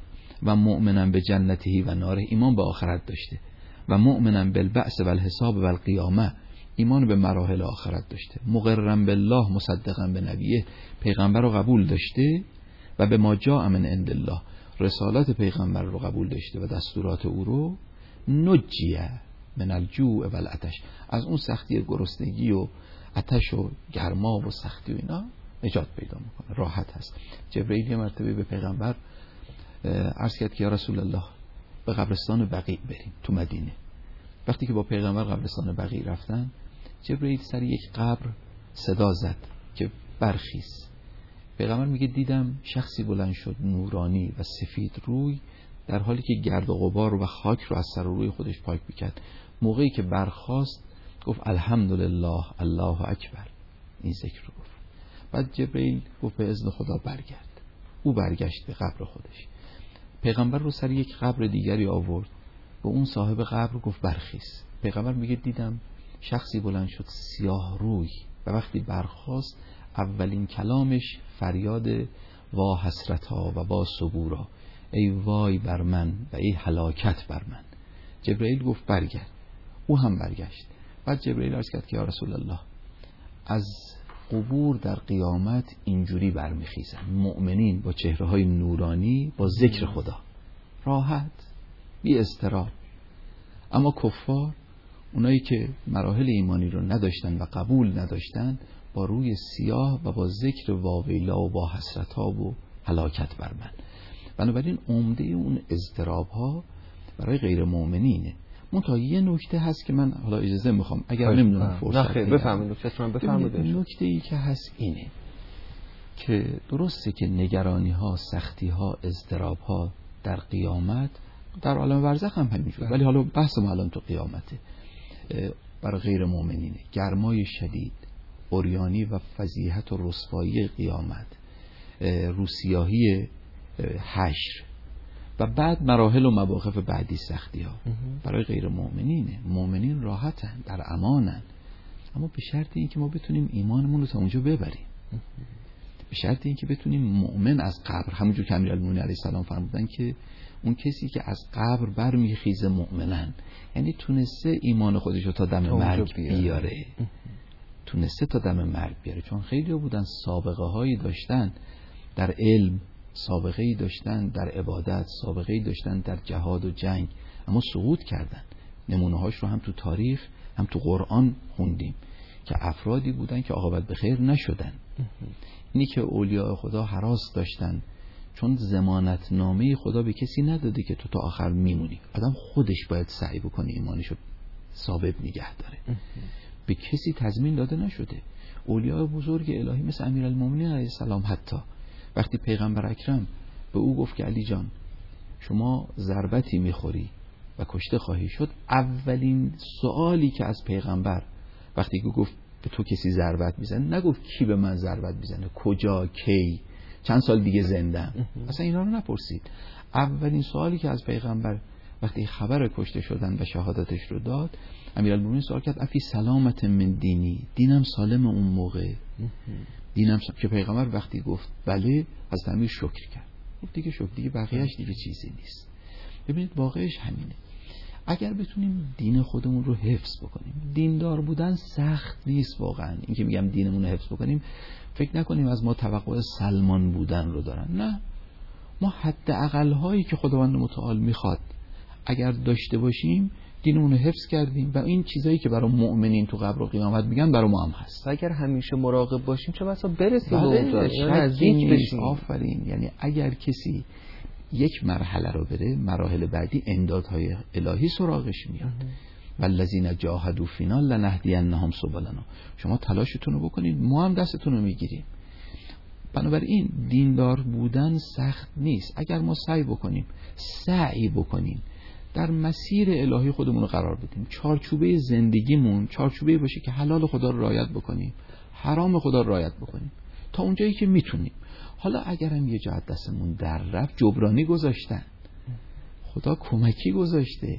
و مؤمنا به جنته و ناره، ایمان به آخرت داشته، و مؤمنا بالبعث و الحساب و القیامه، ایمان به مراحل آخرت داشته، مقرا بالله مصدقا به نبیه، پیغمبر رو قبول داشته و به ما جاء من عند الله، رسالت پیغمبر رو قبول داشته و دستورات او رو، نجیه من الجوع و العطش، از اون سختی گرسنگی و آتش و گرما و سختی و اینا نجات پیدا میکنه، راحت هست. جبرئیل یه مرتبه به پیغمبر عرض کرد که یا رسول الله به قبرستان بقیع بریم تو مدینه. وقتی که با پیغمبر قبرستان بقیع رفتن، جبرئیل سر یک قبر صدا زد که برخیز. پیغمبر میگه دیدم شخصی بلند شد نورانی و سفید روی، در حالی که گرد و غبار و خاک رو از سر و روی خودش پاک میکرد. موقعی که برخاست گفت الحمدلله الله اکبر، این ذکر رو گفت. بعد جبرئیل گفت به اذن خدا برگرد. او برگشت به قبر خودش. پیغمبر رو سر یک قبر دیگری آورد، به اون صاحب قبر گفت برخیز. پیغمبر میگه دیدم شخصی بلند شد سیاه روی و وقتی برخاست اولین کلامش فریاد وا حسرتا و وا صبورا، ای وای بر من و ای هلاکت بر من. جبرئیل گفت برگرد. او هم برگشت. بعد جبرئیل عرض کرد که یا رسول الله از قبور در قیامت اینجوری برمیخیزن، مؤمنین با چهره‌های نورانی با ذکر خدا، راحت بی اضطراب. اما کفار، اونایی که مراحل ایمانی رو نداشتن و قبول نداشتن، با روی سیاه و با ذکر واویلا و با حسرت‌ها و هلاکت بر من. بنابراین عمده اون اضطراب‌ها برای غیر مؤمنینه. منتها یه نکته هست که من حالا اجازه میخوام، اگر نمیدونم فرصت خیر بفهمید نکته‌تون بفرمایید. نکته ای که هست اینه که درسته که نگرانی ها، سختی ها، اضطراب ها در قیامت، در عالم برزخ هم همینجوره، ولی حالا بحث ما الان تو قیامته. برای غیر مؤمنینه گرمای شدید، عریانی و فضیحت و رسوایی قیامت، روسیاهی حشر و بعد مراحل و مواقف بعدی سختی ها برای غیر مؤمنینه. مؤمنین راحتن، در امانن، اما به شرط این که ما بتونیم ایمانمون رو تا اونجا ببریم، به شرط این که بتونیم مؤمن از قبر، همونجور که امیرالمومنین علیه السلام فرمودن که اون کسی که از قبر برمیخیزه مؤمنن، یعنی تونسته ایمان خودش رو تا دم مرگ بیاره، تونسته تا دم مرگ بیاره. چون خیلی بودن سابقه هایی داشتن در علم، سابقه ای داشتن در عبادت، سابقه ای داشتن در جهاد و جنگ، اما سقوط کردن. نمونه هاش رو هم تو تاریخ هم تو قرآن خوندیم که افرادی بودن که عاقبت به خیر نشدن. اینی که اولیاء خدا هراس داشتن، چون ضمانت نامه خدا به کسی نداده که تو تا آخر میمونی. آدم خودش باید سعی بکنه ایمانشو ثابت نگه داره، به کسی تضمین داده نشده. اولیاء بزرگ الهی مثل امیرالمومنین علیه السلام حتی وقتی پیغمبر اکرم به او گفت که علی جان شما ضربتی میخوری و کشته خواهی شد، اولین سوالی که از پیغمبر وقتی که گفت به تو کسی ضربت میزنه، نگفت کی به من ضربت میزنه، کجا، کی، چند سال دیگه زندم، اصلا اینا رو نپرسید. اولین سوالی که از پیغمبر وقتی خبر کشته شدن و شهادتش رو داد، امیرالمومنین سوال کرد افی سلامت من دینی، دینم سالم اون موقع، دینم سالم. که پیغمبر وقتی گفت بله، از امیر شکر کرد، گفت دیگه شکر، دیگه بقیهش دیگه چیزی نیست. ببینید واقعش همینه. اگر بتونیم دین خودمون رو حفظ بکنیم، دیندار بودن سخت نیست واقعا. این که میگم دینمون رو حفظ بکنیم، فکر نکنیم از ما توقع سلمان بودن رو دارن، نه، ما حد اقل هایی که خداوند متعال میخواد اگر داشته باشیم دینمون رو حفظ کردیم و این چیزایی که برای مؤمنین تو قبر و قیامت میگن برای ما هم هست. اگر همیشه مراقب باشیم چه بسا برسیم به اونجا، نزدیک بشیم. آفرین. یعنی اگر کسی یک مرحله رو بره، مراحل بعدی امدادهای الهی سراغش میاد. والذین جاهدوا فینا لنهدینهم سبلنا. شما تلاشتون رو بکنید، ما هم دستتون رو میگیریم. بنابراین دیندار بودن سخت نیست اگر ما سعی بکنیم، سعی بکنیم در مسیر الهی خودمون رو قرار بدیم. چارچوبه زندگیمون چارچوبه باشه که حلال خدا رو رعایت بکنیم، حرام خدا رو رعایت بکنیم تا اونجایی که میتونیم. حالا اگرم یه جهت دستمون در رفت، جبرانی گذاشتن، خدا کمکی گذاشته.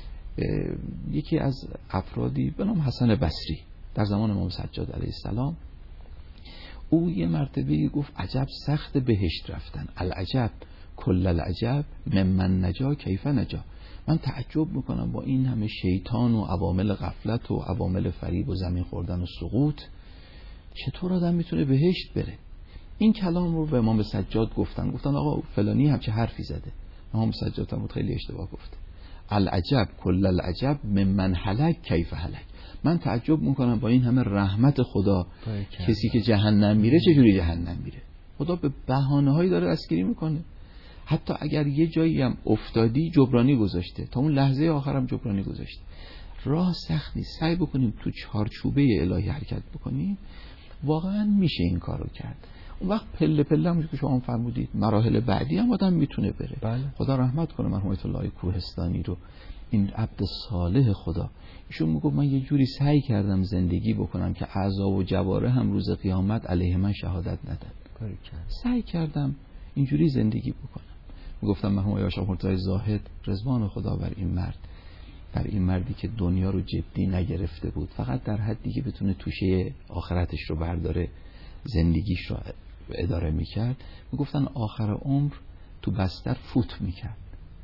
یکی از افرادی به نام حسن بصری در زمان امام سجاد علیه السلام، او یه مرتبه گفت عجب سخت بهشت رفتن، العجب کل العجب ممن نجا کیف نجا. من تعجب میکنم با این همه شیطان و عوامل غفلت و عوامل فریب و زمین خوردن و سقوط چطور آدم میتونه بهشت بره. این کلام رو به امام سجاد گفتن، گفتن آقا فلانی همچه حرفی زده. امام سجاد هم خیلی اشتباه گفته. العجب کل العجب ممن هلک کیف هلک. من تعجب میکنم با این همه رحمت خدا کسی که جهنم میره چجوری جهنم میره. خدا به بهانه‌هایی داره دستگیری میکنه. حتی اگر یه جایی هم افتادی جبرانی گذاشته، تا اون لحظه آخرم جبرانی گذاشته. راه سخت نیست، سعی بکنیم تو چارچوبه الهی حرکت بکنیم، واقعا میشه این کارو کرد. اون وقت پله پله همونجور که شما فرمودید مراحل بعدی هم آدم میتونه بره. بله. خدا رحمت کنه مرحوم آیت الله کوهستانی رو، این عبد صالح خدا. ایشون میگه من یه جوری سعی کردم زندگی بکنم که اعضا و جواره هم روز قیامت علیه من شهادت ندن. سعی کردم اینجوری زندگی بکنم. میگفتم مرحوم آقای آشا مرتضی زاهد رضوان خدا بر این مرد، بر این مردی که دنیا رو جدی نگرفته بود، فقط در حدی که بتونه توشه آخرتش رو برداره زندگیش رو اداره میکرد. میگفتن آخر عمر تو بستر فوت میکرد.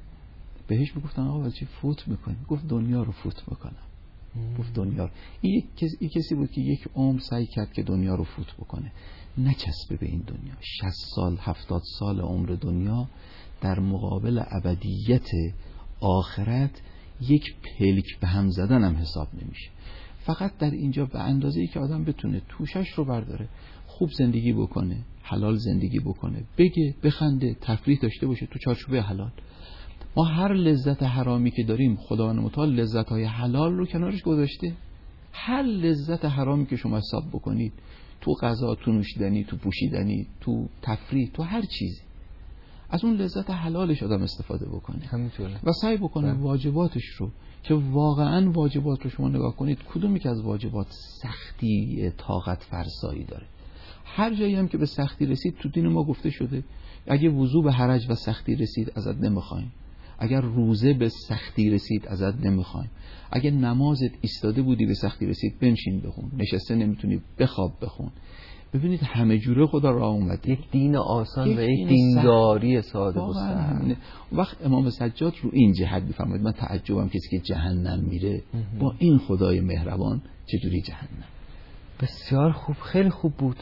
بهش میگفتن آقا چی فوت میکنی؟ گفت دنیا رو فوت میکنم. گفت دنیا رو. این یک کسی بود که یک عمر سعی کرد که دنیا رو فوت بکنه، نچسبه به این دنیا. شصت سال هفتاد سال عمر دنیا در مقابل ابدیت آخرت یک پلک به هم زدن هم حساب نمیشه. فقط در اینجا به اندازه‌ای که آدم بتونه توشش رو برداره، خوب زندگی بکنه، حلال زندگی بکنه، بگه، بخنده، تفریح داشته باشه تو چارچوبه حلال. ما هر لذت حرامی که داریم خداوند متعال لذت‌های حلال رو کنارش گذاشته. هر لذت حرامی که شما حساب بکنید، تو غذا، تو نوشیدنی، تو پوشیدنی، تو تفریح، تو هر چیزی، از اون لذت حلالش آدم استفاده بکنه همینطوره و سعی بکنه ده. واجباتش رو، که واقعا واجبات رو شما نگاه کنید کدومی که از واجبات سختی طاقت فرسایی داره. هر جایی هم که به سختی رسید تو دین ما گفته شده اگه وضو به حرج و سختی رسید ازت نمیخوایم، اگر روزه به سختی رسید ازت نمیخوایم، اگه نمازت ایستاده بودی به سختی رسید بنشین بخون، نشسته نمیتونی بخواب بخون. ببینید همه جوره خدا راه اومده. یک دین آسان یک و یک دینداری ساده و سهل. وقت امام سجاد رو این جهت میفرماید من تعجبم کسی که جهنم میره با این خدای مهربان چجوری جهنم. بسیار خوب، خیلی خوب بود.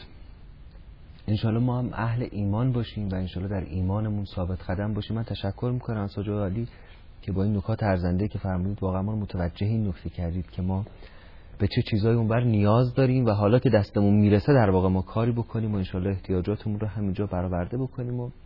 انشالله ما هم اهل ایمان باشیم و انشالله در ایمانمون ثابت قدم باشیم. من تشکر میکنم از حاج علی که با این نکات ارزنده که فرمودید واقعا ما متوجه این نکته کردید که ما به چه چیزایی اونور نیاز داریم و حالا که دستمون میرسه در واقع ما کاری بکنیم و انشالله احتیاجاتمون رو همینجا برآورده بکنیم و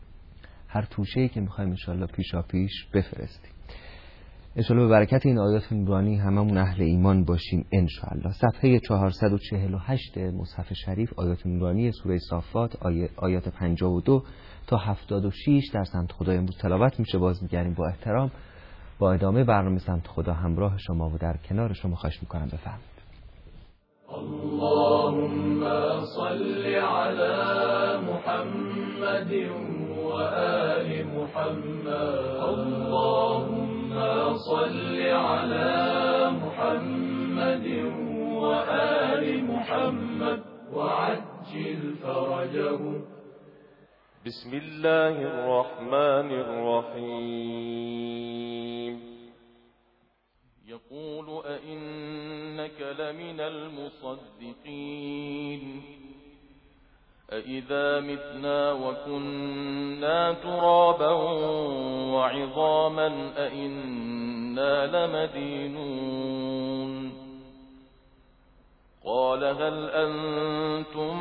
هر توشه‌ای که میخوایم انشالله پیشا پیش بفرستیم. انشالله به برکت این آیات نورانی هممون اهل ایمان باشیم انشالله. صفحه چهارصد و چهل و هشت مصحف شریف آیات نورانی سوره صافات آی... آیات پنجاه و دو تا هفتاد و شش در سمت خدا امروز تلاوت میشه. باز میگردیم با احترام با ادامه برنامه سمت خدا همراه شما و در کنار شما خواهش میکنم بفرمایید. اللهم صل علی محمد و آل محمد. اللهم صل علی محمد و آل محمد و عجل فرجهم. بسم الله الرحمن الرحیم. يقول أئنك لمن المصدقين أئذا متنا وكنا ترابا وعظاما أئنا لمدينون. قال هل أنتم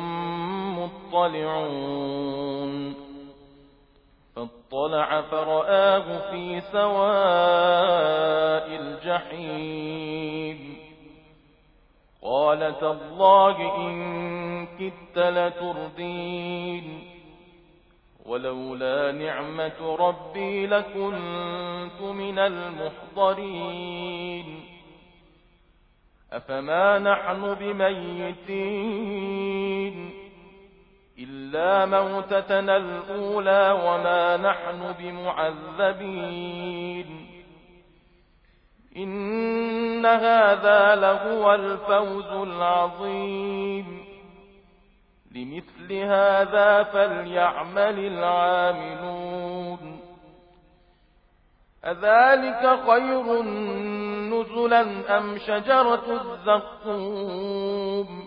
مطلعون. فاطلع فرآه في سواء الجحيم. قال تالله إن كدت لتردين. ولولا نعمة ربي لكنت من المحضرين. أفما نحن بميتين إلا موتتنا الأولى وما نحن بمعذبين. إن هذا لهو الفوز العظيم. لمثل هذا فليعمل العاملون أذلك خير نزلا أم شجرة الزقوم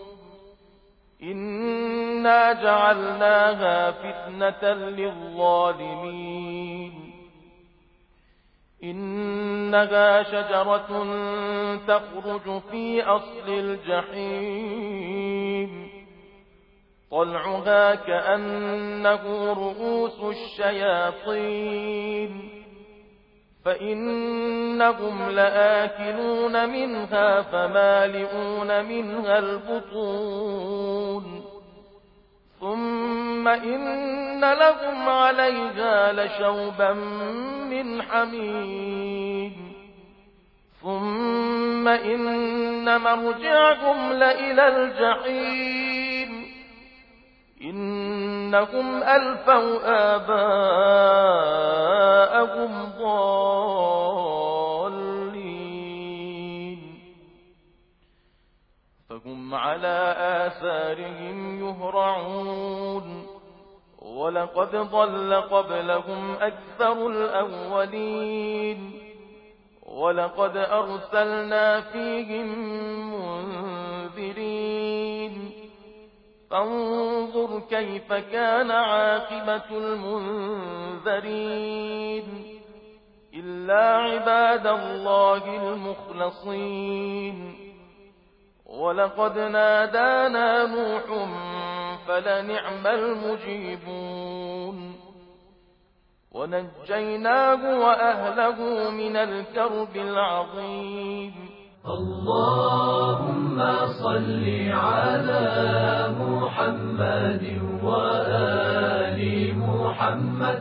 إنا جعلناها فتنة للظالمين إنها شجرة تخرج في أصل الجحيم طلعها كأنه رؤوس الشياطين فإنهم لآكلون منها فمالئون منها البطون ثم إن لهم عليها لشوبا من حميم ثم إن مرجعهم لإلى الجحيم إنهم ألفوا آباءهم ضالين فهم على آثارهم يهرعون ولقد ضل قبلهم أكثر الأولين ولقد أرسلنا فيهم منذرين فانظر كيف كان عاقبة المنذرين إلا عباد الله المخلصين ولقد نادانا نوح فلنعم المجيبون ونجيناه وأهله من الكرب العظيم اللهم صل على محمد وآل محمد.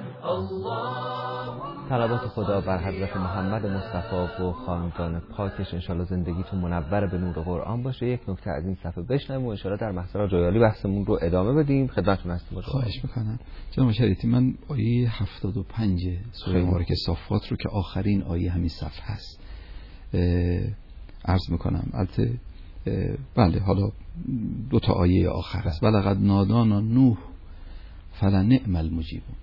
صلوات خدا بر حضرت محمد مصطفی و خاندان پاکش. انشالله زندگیتون منور به نور قرآن باشه. یک نکته از این صفحه بشنویم و انشالله در محضر جایالی بحثمون رو ادامه بدیم. خدمتتون هستیم. خواهش میکنم. جناب شریعتی، من آیه هفتاد و پنج سوره مبارکه صافات رو که آخرین آیه همین صفحه هست عرض میکنم. البته بله، حالا دو تا آیه آخر است. ولقد نادانا نوح فلنعم المجیبون.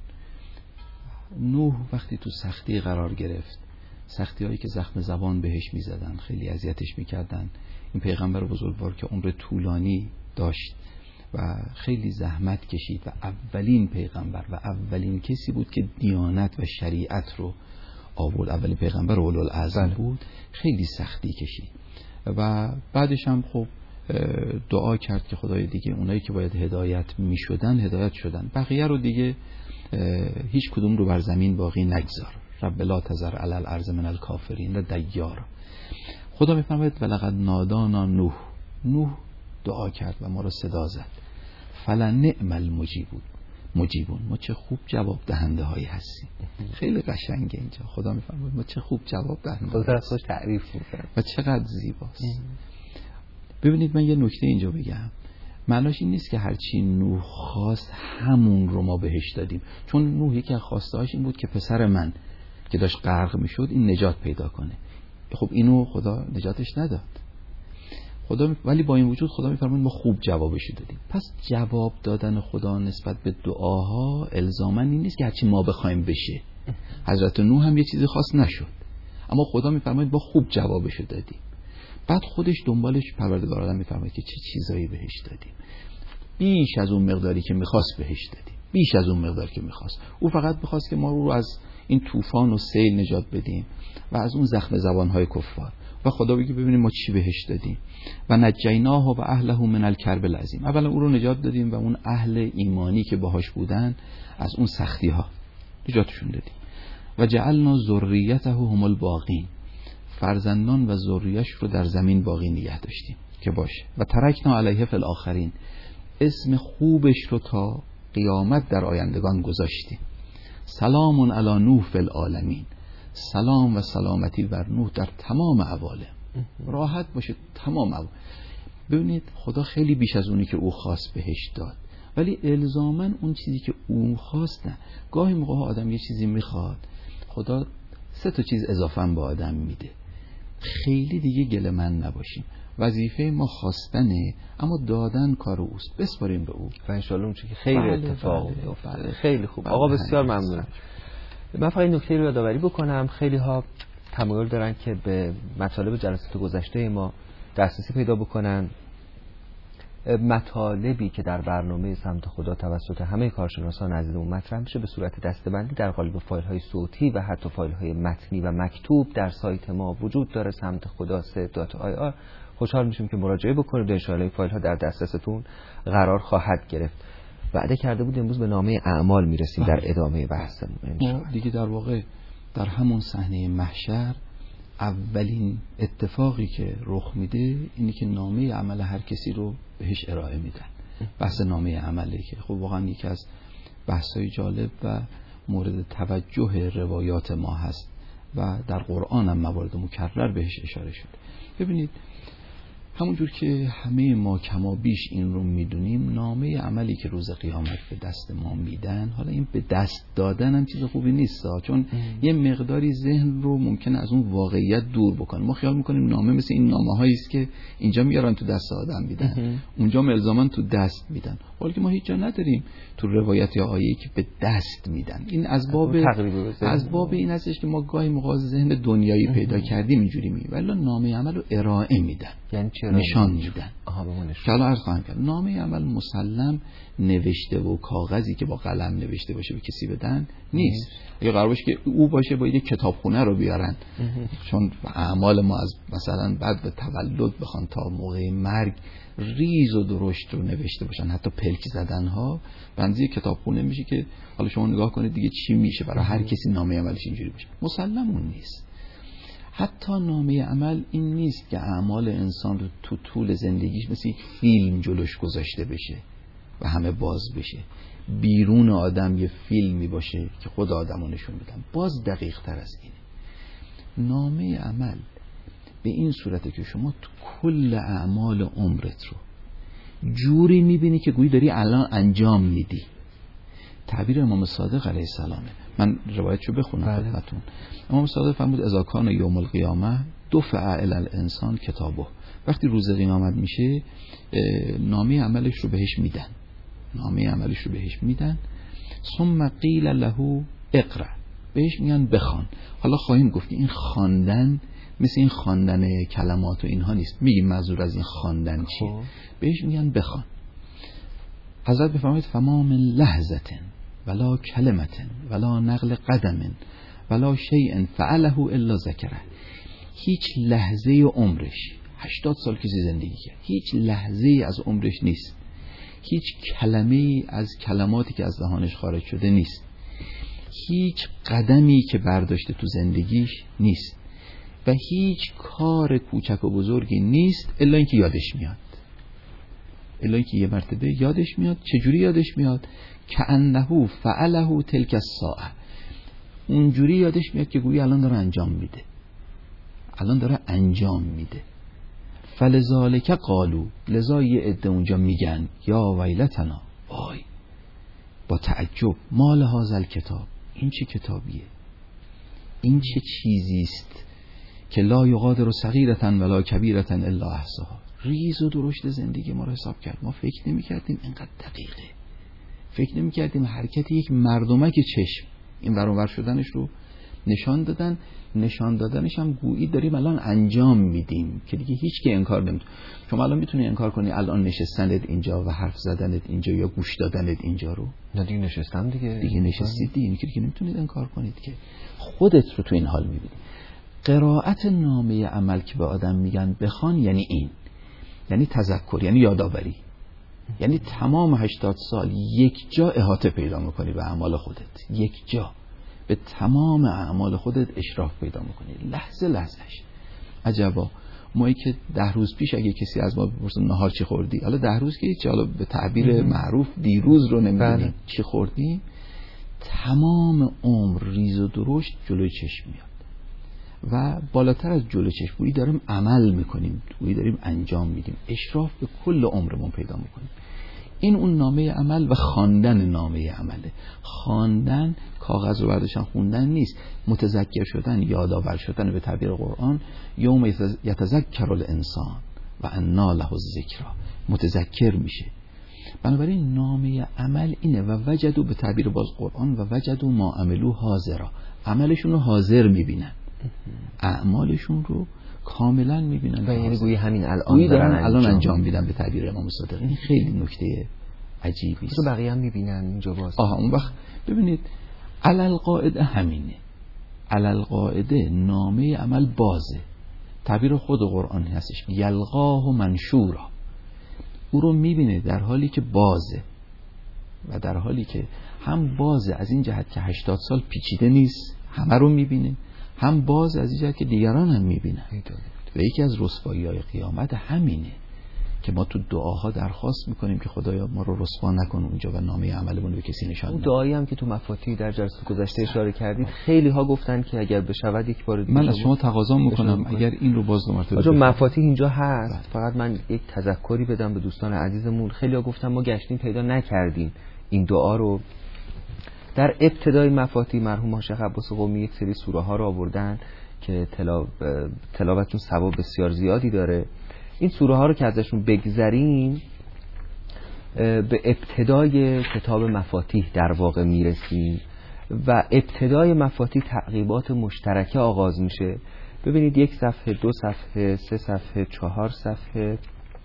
نوح وقتی تو سختی قرار گرفت، سختی هایی که زخم زبان بهش میزدن، خیلی اذیتش میکردن، این پیغمبر بزرگوار که عمر طولانی داشت و خیلی زحمت کشید و اولین پیغمبر و اولین کسی بود که دیانت و شریعت رو آورد، اولین پیغمبر اولوالعزم بود، خیلی سختی کشید و بعدش هم خب دعا کرد که خدای دیگه اونایی که باید هدایت میشدن هدایت شدن، بقیه رو دیگه هیچ کدوم رو بر زمین باقی نگذار. رب لا تذر علی الارض من الکافرین دیارا. خدا میفرماید ولقد نادانا نوح. نوح دعا کرد و ما رو صدا زد. فلنعم المجیبون. مجیبون، ما چه خوب جواب دهنده هایی هستیم. خیلی قشنگه اینجا. خدا میفرماید ما چه خوب جواب دهنده. خدا خوش تعریف میکنه و چقدر زیباست. ببینید من یه نکته اینجا بگم. معناش این نیست که هرچی نوح خواست همون رو ما بهش دادیم، چون نوح یکی از خواستهاش این بود که پسر من که داشت غرق میشد این نجات پیدا کنه. خب اینو خدا نجاتش نداد. خدا ولی با این وجود خدا میفرماید ما خوب جوابش دادیم. پس جواب دادن خدا نسبت به دعاها الزاما این نیست که هرچی ما بخوایم بشه. حضرت نوح هم یه چیزی خواست نشد، اما خدا میفرماید ما خوب جوابش دادیم. بعد خودش دنبالش پروردگار عالم میفرماید که چه چیزایی بهش دادیم، بیش از اون مقداری که میخواست بهش دادیم، بیش از اون مقدار که میخواست. او فقط میخواست که ما رو از این طوفان و سیل نجات بدیم و از اون زخم زبانهای کفار. و خدا بگه ببینیم ما چی بهش دادیم. و نجیناه و اهله من الکرب العظیم. اولا او رو نجات دادیم و اون اهل ایمانی که باهاش بودن از اون سختی ها نجاتشون دادیم. و جعلنا ذریته هم الباقین. فرزندان و ذریه‌اش رو در زمین باقی نگه داشتیم که باشه. و ترکنا علیه فی الاخرین. اسم خوبش رو تا قیامت در آیندگان گذاشتیم. سلام علی نوح فی العالمین. سلام و سلامتی بر نوح در تمام عوالم. راحت باشه تمام عوالم. ببینید خدا خیلی بیش از اونی که او خواست بهش داد، ولی الزاماً اون چیزی که او خواست نه. گاهی موقع آدم یه چیزی میخواد، خدا سه تا چیز اضافه به آدم میده. خیلی دیگه گله من نباشیم. وظیفه ما خواستنه، اما دادن کار اوست. بسپاریم به او و انشالله اون چیزی که خیر بله اتفاق بله بیفته. بله. خیلی خوب. بله آقا بله بسیار ممنونم. من فقط این نکته رو یادآوری بکنم، خیلی ها تمایل دارن که به مطالب جلسات گذشته ما دسترسی پیدا بکنن. مطالبی که در برنامه سمت خدا توسط همه کارشناسان عزیزمون مطرح میشه به صورت دسته‌بندی در قالب فایل‌های صوتی و حتی فایل‌های متنی و مکتوب در سایت ما وجود داره، سمت خدا سه دات آی آر. خوشحال میشیم که مراجعه بکنید. ان شاءالله این فایل‌ها در دسترستون قرار خواهد گرفت. وعده کرده بود امروز به نامه اعمال میرسیم در ادامه بحثمون. ما دیگه در واقع در همون صحنه محشر اولین اتفاقی که رخ میده اینی که نامه عمل هر کسی رو بهش ارائه میدن. بحث نامه عمله که خب واقعا یکی از بحث‌های جالب و مورد توجه روایات ما هست و در قرآن هم موارد مکرر بهش اشاره شده. ببینید همونجور که همه ما کما بیش این رو میدونیم، نامه عملی که روز قیامت به دست ما میدن، حالا این به دست دادن هم چیز خوبی نیست، چون ام. یه مقداری ذهن رو ممکنه از اون واقعیت دور بکنه. ما خیال میکنیم نامه مثل این نامه هایی است که اینجا میارن تو دست آدم میدن، ام. اونجا الزاما تو دست میدن، حالی که ما هیچ جا نداریم تو روایت یا آیه‌ای که به دست میدن. این از باب از باب این هستش که ما گاهی موقع ذهن دنیایی ام. پیدا کردیم اینجوری میگیم، ولی نامه عمل رو ارائه میدن، یعنی نشان میدن. که الان عرض خواهم کرد نامه عمل مسلم نوشته و کاغذی که با قلم نوشته باشه به کسی بدن نیست. اگه قرار باشه که او باشه باید یک کتابخونه رو بیارن، چون اعمال ما از مثلا بعد به تولد بخوان تا موقع مرگ ریز و درشت رو نوشته باشن، حتی پلک زدن ها بنزی کتابخونه میشه که حالا شما نگاه کنید دیگه چی میشه برای هر کسی نامه عملش اینجوری باشه. مسلم اون نیست. حتی نامه عمل این نیست که اعمال انسان رو تو طول زندگیش مثل یک فیلم جلوش گذاشته بشه و همه باز بشه. بیرون آدم یه فیلمی باشه که خود آدمو نشون بدن. باز دقیق تر از اینه. نامه عمل به این صورته که شما تو کل اعمال عمرت رو جوری میبینی که گویی داری الان انجام میدی. تعبیر امام صادق علیه السلامه. من روایتشو بخونم خدمتتون. امام صادق فرمود اذا کان یوم القیامه دفع الی الانسان کتابه. وقتی روز قیامت میشه نامه عملش رو بهش میدن. نامه عملش رو بهش میدن. ثم قیل له اقرا. بهش میگن بخوان. حالا خواهیم گفت این خواندن مثل این خواندن کلمات و اینها نیست. میگیم منظور از این خواندن چیه؟ بهش میگن بخوان. حضرت بفرمایید فما من لحظه ولا کلمه ولا نقل قدم ولا شیء فعله الا ذکره. هیچ لحظه عمرش، هشتاد سال کسی زندگی کرد، هیچ لحظه از عمرش نیست، هیچ کلمه از کلماتی که از دهانش خارج شده نیست، هیچ قدمی که برداشته تو زندگیش نیست و هیچ کار کوچک و بزرگی نیست الا اینکه یادش میاد. الا اینکه یه مرتبه یادش میاد. چجوری یادش میاد؟ کأنه فعله تلک الساعه. اونجوری یادش میاد که گویی الان داره انجام میده، الان داره انجام میده. فلذالک قالو، لذا یه عده اونجا میگن یا ویلتنا، وای با تعجب، مال هذا الکتاب، این چه کتابیه، این چه چیزیست که لا یغادر صغیرة ولا کبیرة الا احصاها. ریز و درشت زندگی ما رو حساب کرد. ما فکر نمی کردیم اینقدر دقیقه، فکر نمی کردیم حرکت یک مردمک چشم این ور اونور شدنش رو نشان دادن. نشان دادنش هم گویی داریم الان انجام میدیم که دیگه هیچ که انکار نمیتونه. شما الان میتونی انکار کنی الان نشستنت اینجا و حرف زدنت اینجا یا گوش دادنت اینجا رو؟ نه دیگه نشستم دیگه. دیگه نشستید دیگه، این که دیگه نمیتونید انکار کنید که خودت رو تو این حال میبینی. قرائت نامه عمل که به آدم میگن بخوان یعنی این، یعنی تذکر، یعنی یادآوری، یعنی تمام هشتاد سال یک جا احاطه پیدا میکنی به اعمال خودت، یک جا به تمام اعمال خودت اشراف پیدا میکنی لحظه لحظهش. عجبا ما که ده روز پیش اگه کسی از ما بپرسه نهار چی خوردی، حالا ده روز که هیچ، حالا به تعبیر معروف دیروز رو نمیدونیم چی خوردی، تمام عمر ریز و درشت جلوی چشم میاد و بالاتر از جلوی چشم گویی داریم عمل میکنیم، گویی داریم انجام میدیم، اشراف به کل عمرمون پیدا میکنیم. این اون نامه عمل و خواندن نامه عمله. خواندن کاغذ رو برداشتن خوندن نیست، متذکر شدن، یادآور شدن. به تعبیر قرآن یوم یتذکر الانسان و انا له الذکری، متذکر میشه. بنابراین نامه عمل اینه و وجدوا به تعبیر باز قرآن و وجدوا ما عملو حاضرا، عملشون رو حاضر میبینن، اعمالشون رو کاملا میبینن و یعنی گویی همین الان دارن الان انجام میدن به تعبیر امام صادق. این خیلی نکته عجیبی است. بقیه هم میبینن اینجا باز. آها اون وقت ببینید علل قاعده همینه، علل قاعده نامه عمل بازه، تعبیر خود قرآن هستش یلقاه منشورا، او رو میبینه در حالی که بازه و در حالی که هم بازه از این جهت که هشتاد سال پیچیده نیست همه رو میبینه، هم باز از این جهت که دیگران هم میبینن. و یکی از رسوایی‌های قیامت همینه که ما تو دعاها درخواست میکنیم که خدایا ما رو رسوا نکن اونجا و نامه عملمون رو به کسی نشان نده. اون دعایی هم که تو مفاتیح در جلسه گذشته اشاره کردید خیلی ها گفتن که اگر بشود یک بار دیگه من از شما تقاضا میکنم اگر این رو باز دو مرتبه چون مفاتیح اینجا هست بله. فقط من یک تذکری بدم به دوستان عزیزمون. خیلی ها گفتن ما گشتیم پیدا نکردیم این دعا رو. در ابتدای مفاتیح مرحوم شیخ عباس قمی یک سری سوره ها رو آوردن که تلاو... تلاوتشون ثواب بسیار زیادی داره. این سوره ها رو که ازشون بگذریم به ابتدای کتاب مفاتیح در واقع میرسیم و ابتدای مفاتیح تعقیبات مشترکه آغاز میشه. ببینید یک صفحه، دو صفحه، سه صفحه، چهار صفحه،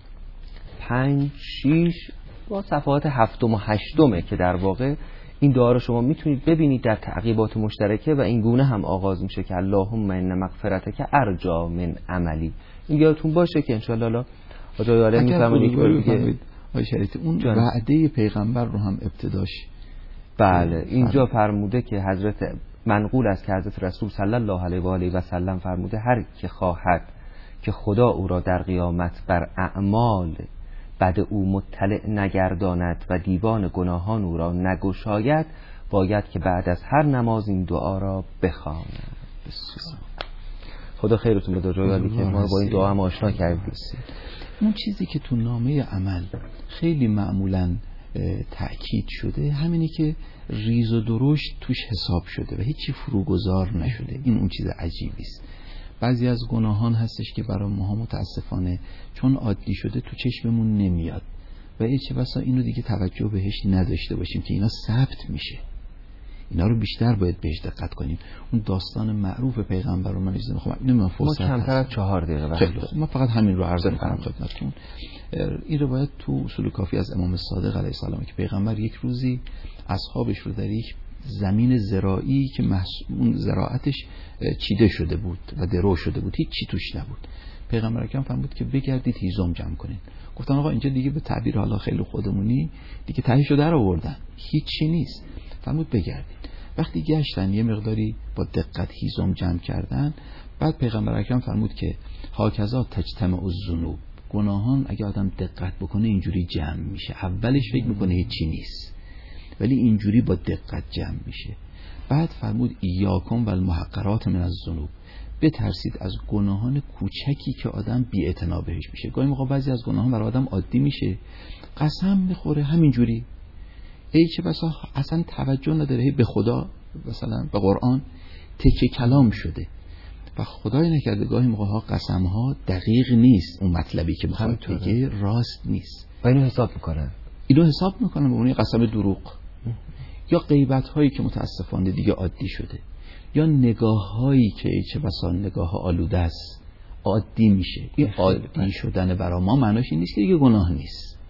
پنج، شیش و صفحات هفتم و هشتمه که در واقع این دعا رو شما میتونید ببینید در تعقیبات مشترکه و این گونه هم آغاز میشه که اللهم ان مغفرتک ارجا من عملی. این یادتون باشه که انشالله الله آجای عالم میفرمایید که آقای شریعتی اون وعده پیغمبر رو هم ابتداش بله اینجا فرموده که حضرت منقول است که حضرت رسول صلی الله علیه و آله و سلم فرموده هر که خواهد که خدا او را در قیامت بر اعمال بعد او مطلع نگرداند و دیوان گناهان او را نگشاید باید که بعد از هر نماز این دعا را بخواند. خدا خیرتون بده جایی که ما با این دعا هم آشنا کردید. اون چیزی که تو نامه عمل خیلی معمولاً تأکید شده همینی که ریز و درشت توش حساب شده و هیچی فروگذار نشده. این اون چیز عجیبی است. بعضی از گناهان هستش که برای ما متاسفانه چون عادی شده تو چشممون نمیاد و چه بسا اینو دیگه توجه بهش نداشته باشیم که اینا ثبت میشه. اینا رو بیشتر باید بهش دقت کنیم. اون داستان معروف پیغمبر رو من اجازه میخوام نمیدونم فرصت ما کمتر از چهار دقیقه وقت ما فقط همین رو عرض میکنم خدمتتون. این روایت تو اصول کافی از امام صادق علیه السلام که پیغمبر یک روزی اصحابش رو در یک زمین زراعی که اون زراعتش چیده شده بود و درو شده بود هیچ چی توش نبود، پیغمبر اکرم فرمود که بگردید هیزم جمع کنید. گفتن آقا اینجا دیگه به تعبیر حالا خیلی خودمونی دیگه تهیشو در آوردن هیچ چی نیست. فرمود بگردید. وقتی گشتن یه مقداری با دقت هیزم جمع کردن بعد پیغمبر اکرم فرمود که هاکذا تجتمع الذنوب، گناهان اگه آدم دقت بکنه اینجوری جمع میشه. اولش فکر میکنه هیچ چی نیست ولی اینجوری با دقت جمع میشه. بعد فرمود ایاکم و المحقرات من الذنوب، بترسید از گناهان کوچکی که آدم بی‌اعتنا بهش میشه. گاهی موقع بعضی از گناهان برای آدم عادی میشه، قسم میخوره همینجوری ای چه بسا اصلا توجه نداره به خدا مثلا به قرآن تکه کلام شده و خدای نکرده گاهی موقع ها قسم ها دقیق نیست، اون مطلبی که میخواد بگه راست نیست و اینو حساب میکنن اینو حساب میکنن به اون قسم دروغ یا غیبت هایی که متاسفانه دیگه عادی شده یا نگاه هایی که چه بسا نگاه آلوده است عادی میشه. این عادی شدن برای ما معناش این نیست که دیگه گناه نیست.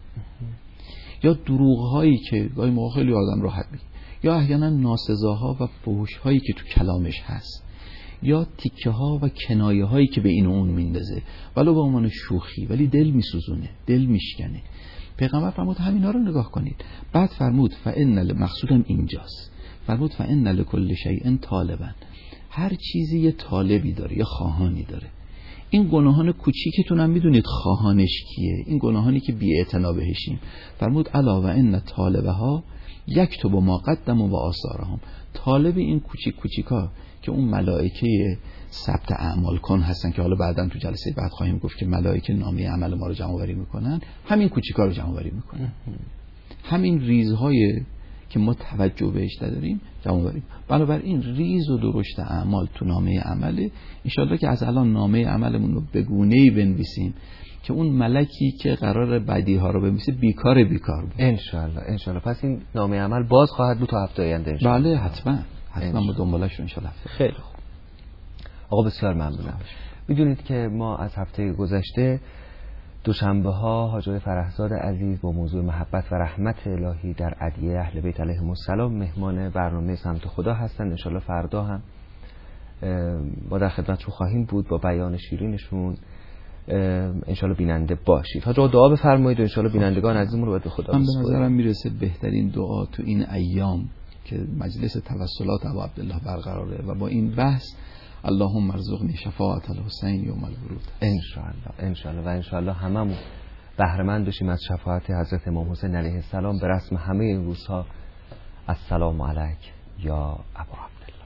یا دروغ هایی که گاهی موقع خیلی آدم راحت میگه یا احیانا ناسزاها و فحش هایی که تو کلامش هست یا تیکه ها و کنایه هایی که به این و اون میندازه ولو به عنوان شوخی ولی دل میسوزونه دل میشکنه. پیغمبر فرمود همینا رو نگاه کنید. بعد فرمود فإن مقصودم اینجاست، فرمود فإن لكل شیء طالبا، هر چیزی یه طالبی داره یا خواهانی داره. این گناهان کوچیکتون هم میدونید خواهانش کیه؟ این گناهانی که بی‌اعتنا بهشیم. فرمود الا و ان طالبها یکتب ما قدموا و آثارهم، طالب این کوچیک کوچیکا که اون ملائکه ثبت اعمال کن هستن که حالا بعداً تو جلسه بعد خواهیم گفت که ملائکه نامه عمل ما رو جمع آوری میکنن، همین کوچیکا رو جمع آوری میکنن. همین ریزهای که ما توجه بهش نداریم جواب بریم. بنابراین ریز و درشت اعمال تو نامه عمله. انشالله که از الان نامه عملمون رو به گونه‌ای بنویسیم که اون ملکی که قرار بدی ها رو بنویسه بیکار بیکار بود. انشالله انشالله. پس این نامه عمل باز خواهد بود تا هفته آینده انشالله. بله حتما حتما ما دنبالش رو انشالله. خیلی خوب آقا، بسیار ممنونم. میدونید که ما از هفته گذشته دوشنبه ها حاج آقای فرهزاد عزیز با موضوع محبت و رحمت الهی در ادعیه اهل بیت علیهم السلام مهمان برنامه سمت خدا هستند. انشالله فردا هم ما در خدمتشون خواهیم بود با بیان شیرینشون. انشالله بیننده باشید. حاج آقا دعا بفرمایید و انشالله بینندگان عزیزمون رو به خدا من بسپاریم. به نظرم میرسه بهترین دعا تو این ایام که مجلس توسلات ابو عبدالله برقراره و با این بحث اللهم ارزقنی شفاعت الحسین یوم الورود. ان شاء الله ان شاء الله و ان شاء الله هممون بهره مند بشیم از شفاعت حضرت امام حسین علیه السلام به رسم همه این روزها. السلام علیک یا ابا عبدالله.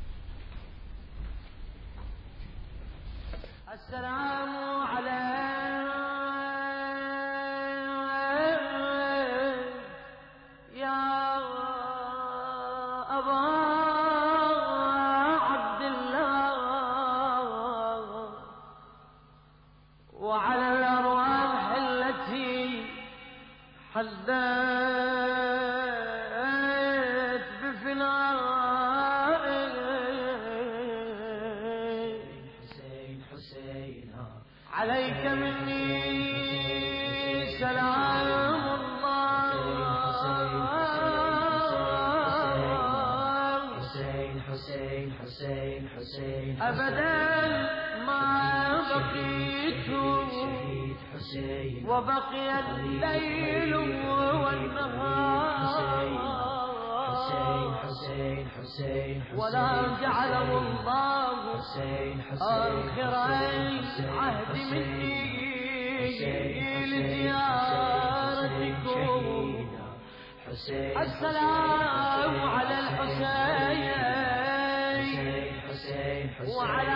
السلام علیک یا ابا وعلى الأرواح التي حدت بفناء حسين حسين عليك مني سلام الله حسين حسين حسين حسين أبدا ما بقيت وبقي الليل والنهار ولا جعله الله آخر عهد مني لزيارتكم. السلام على الحسين وعلى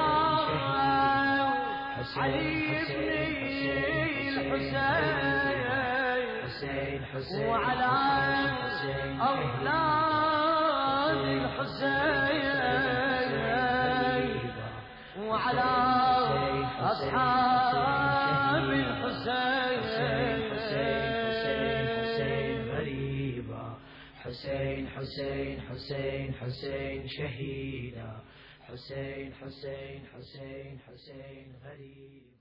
علي بن الحسين وعلى أولاد الحسين وعلى أصحاب الحسين. حسين حسين حسين حسين شهيدا حسين حسين حسين حسين غريب.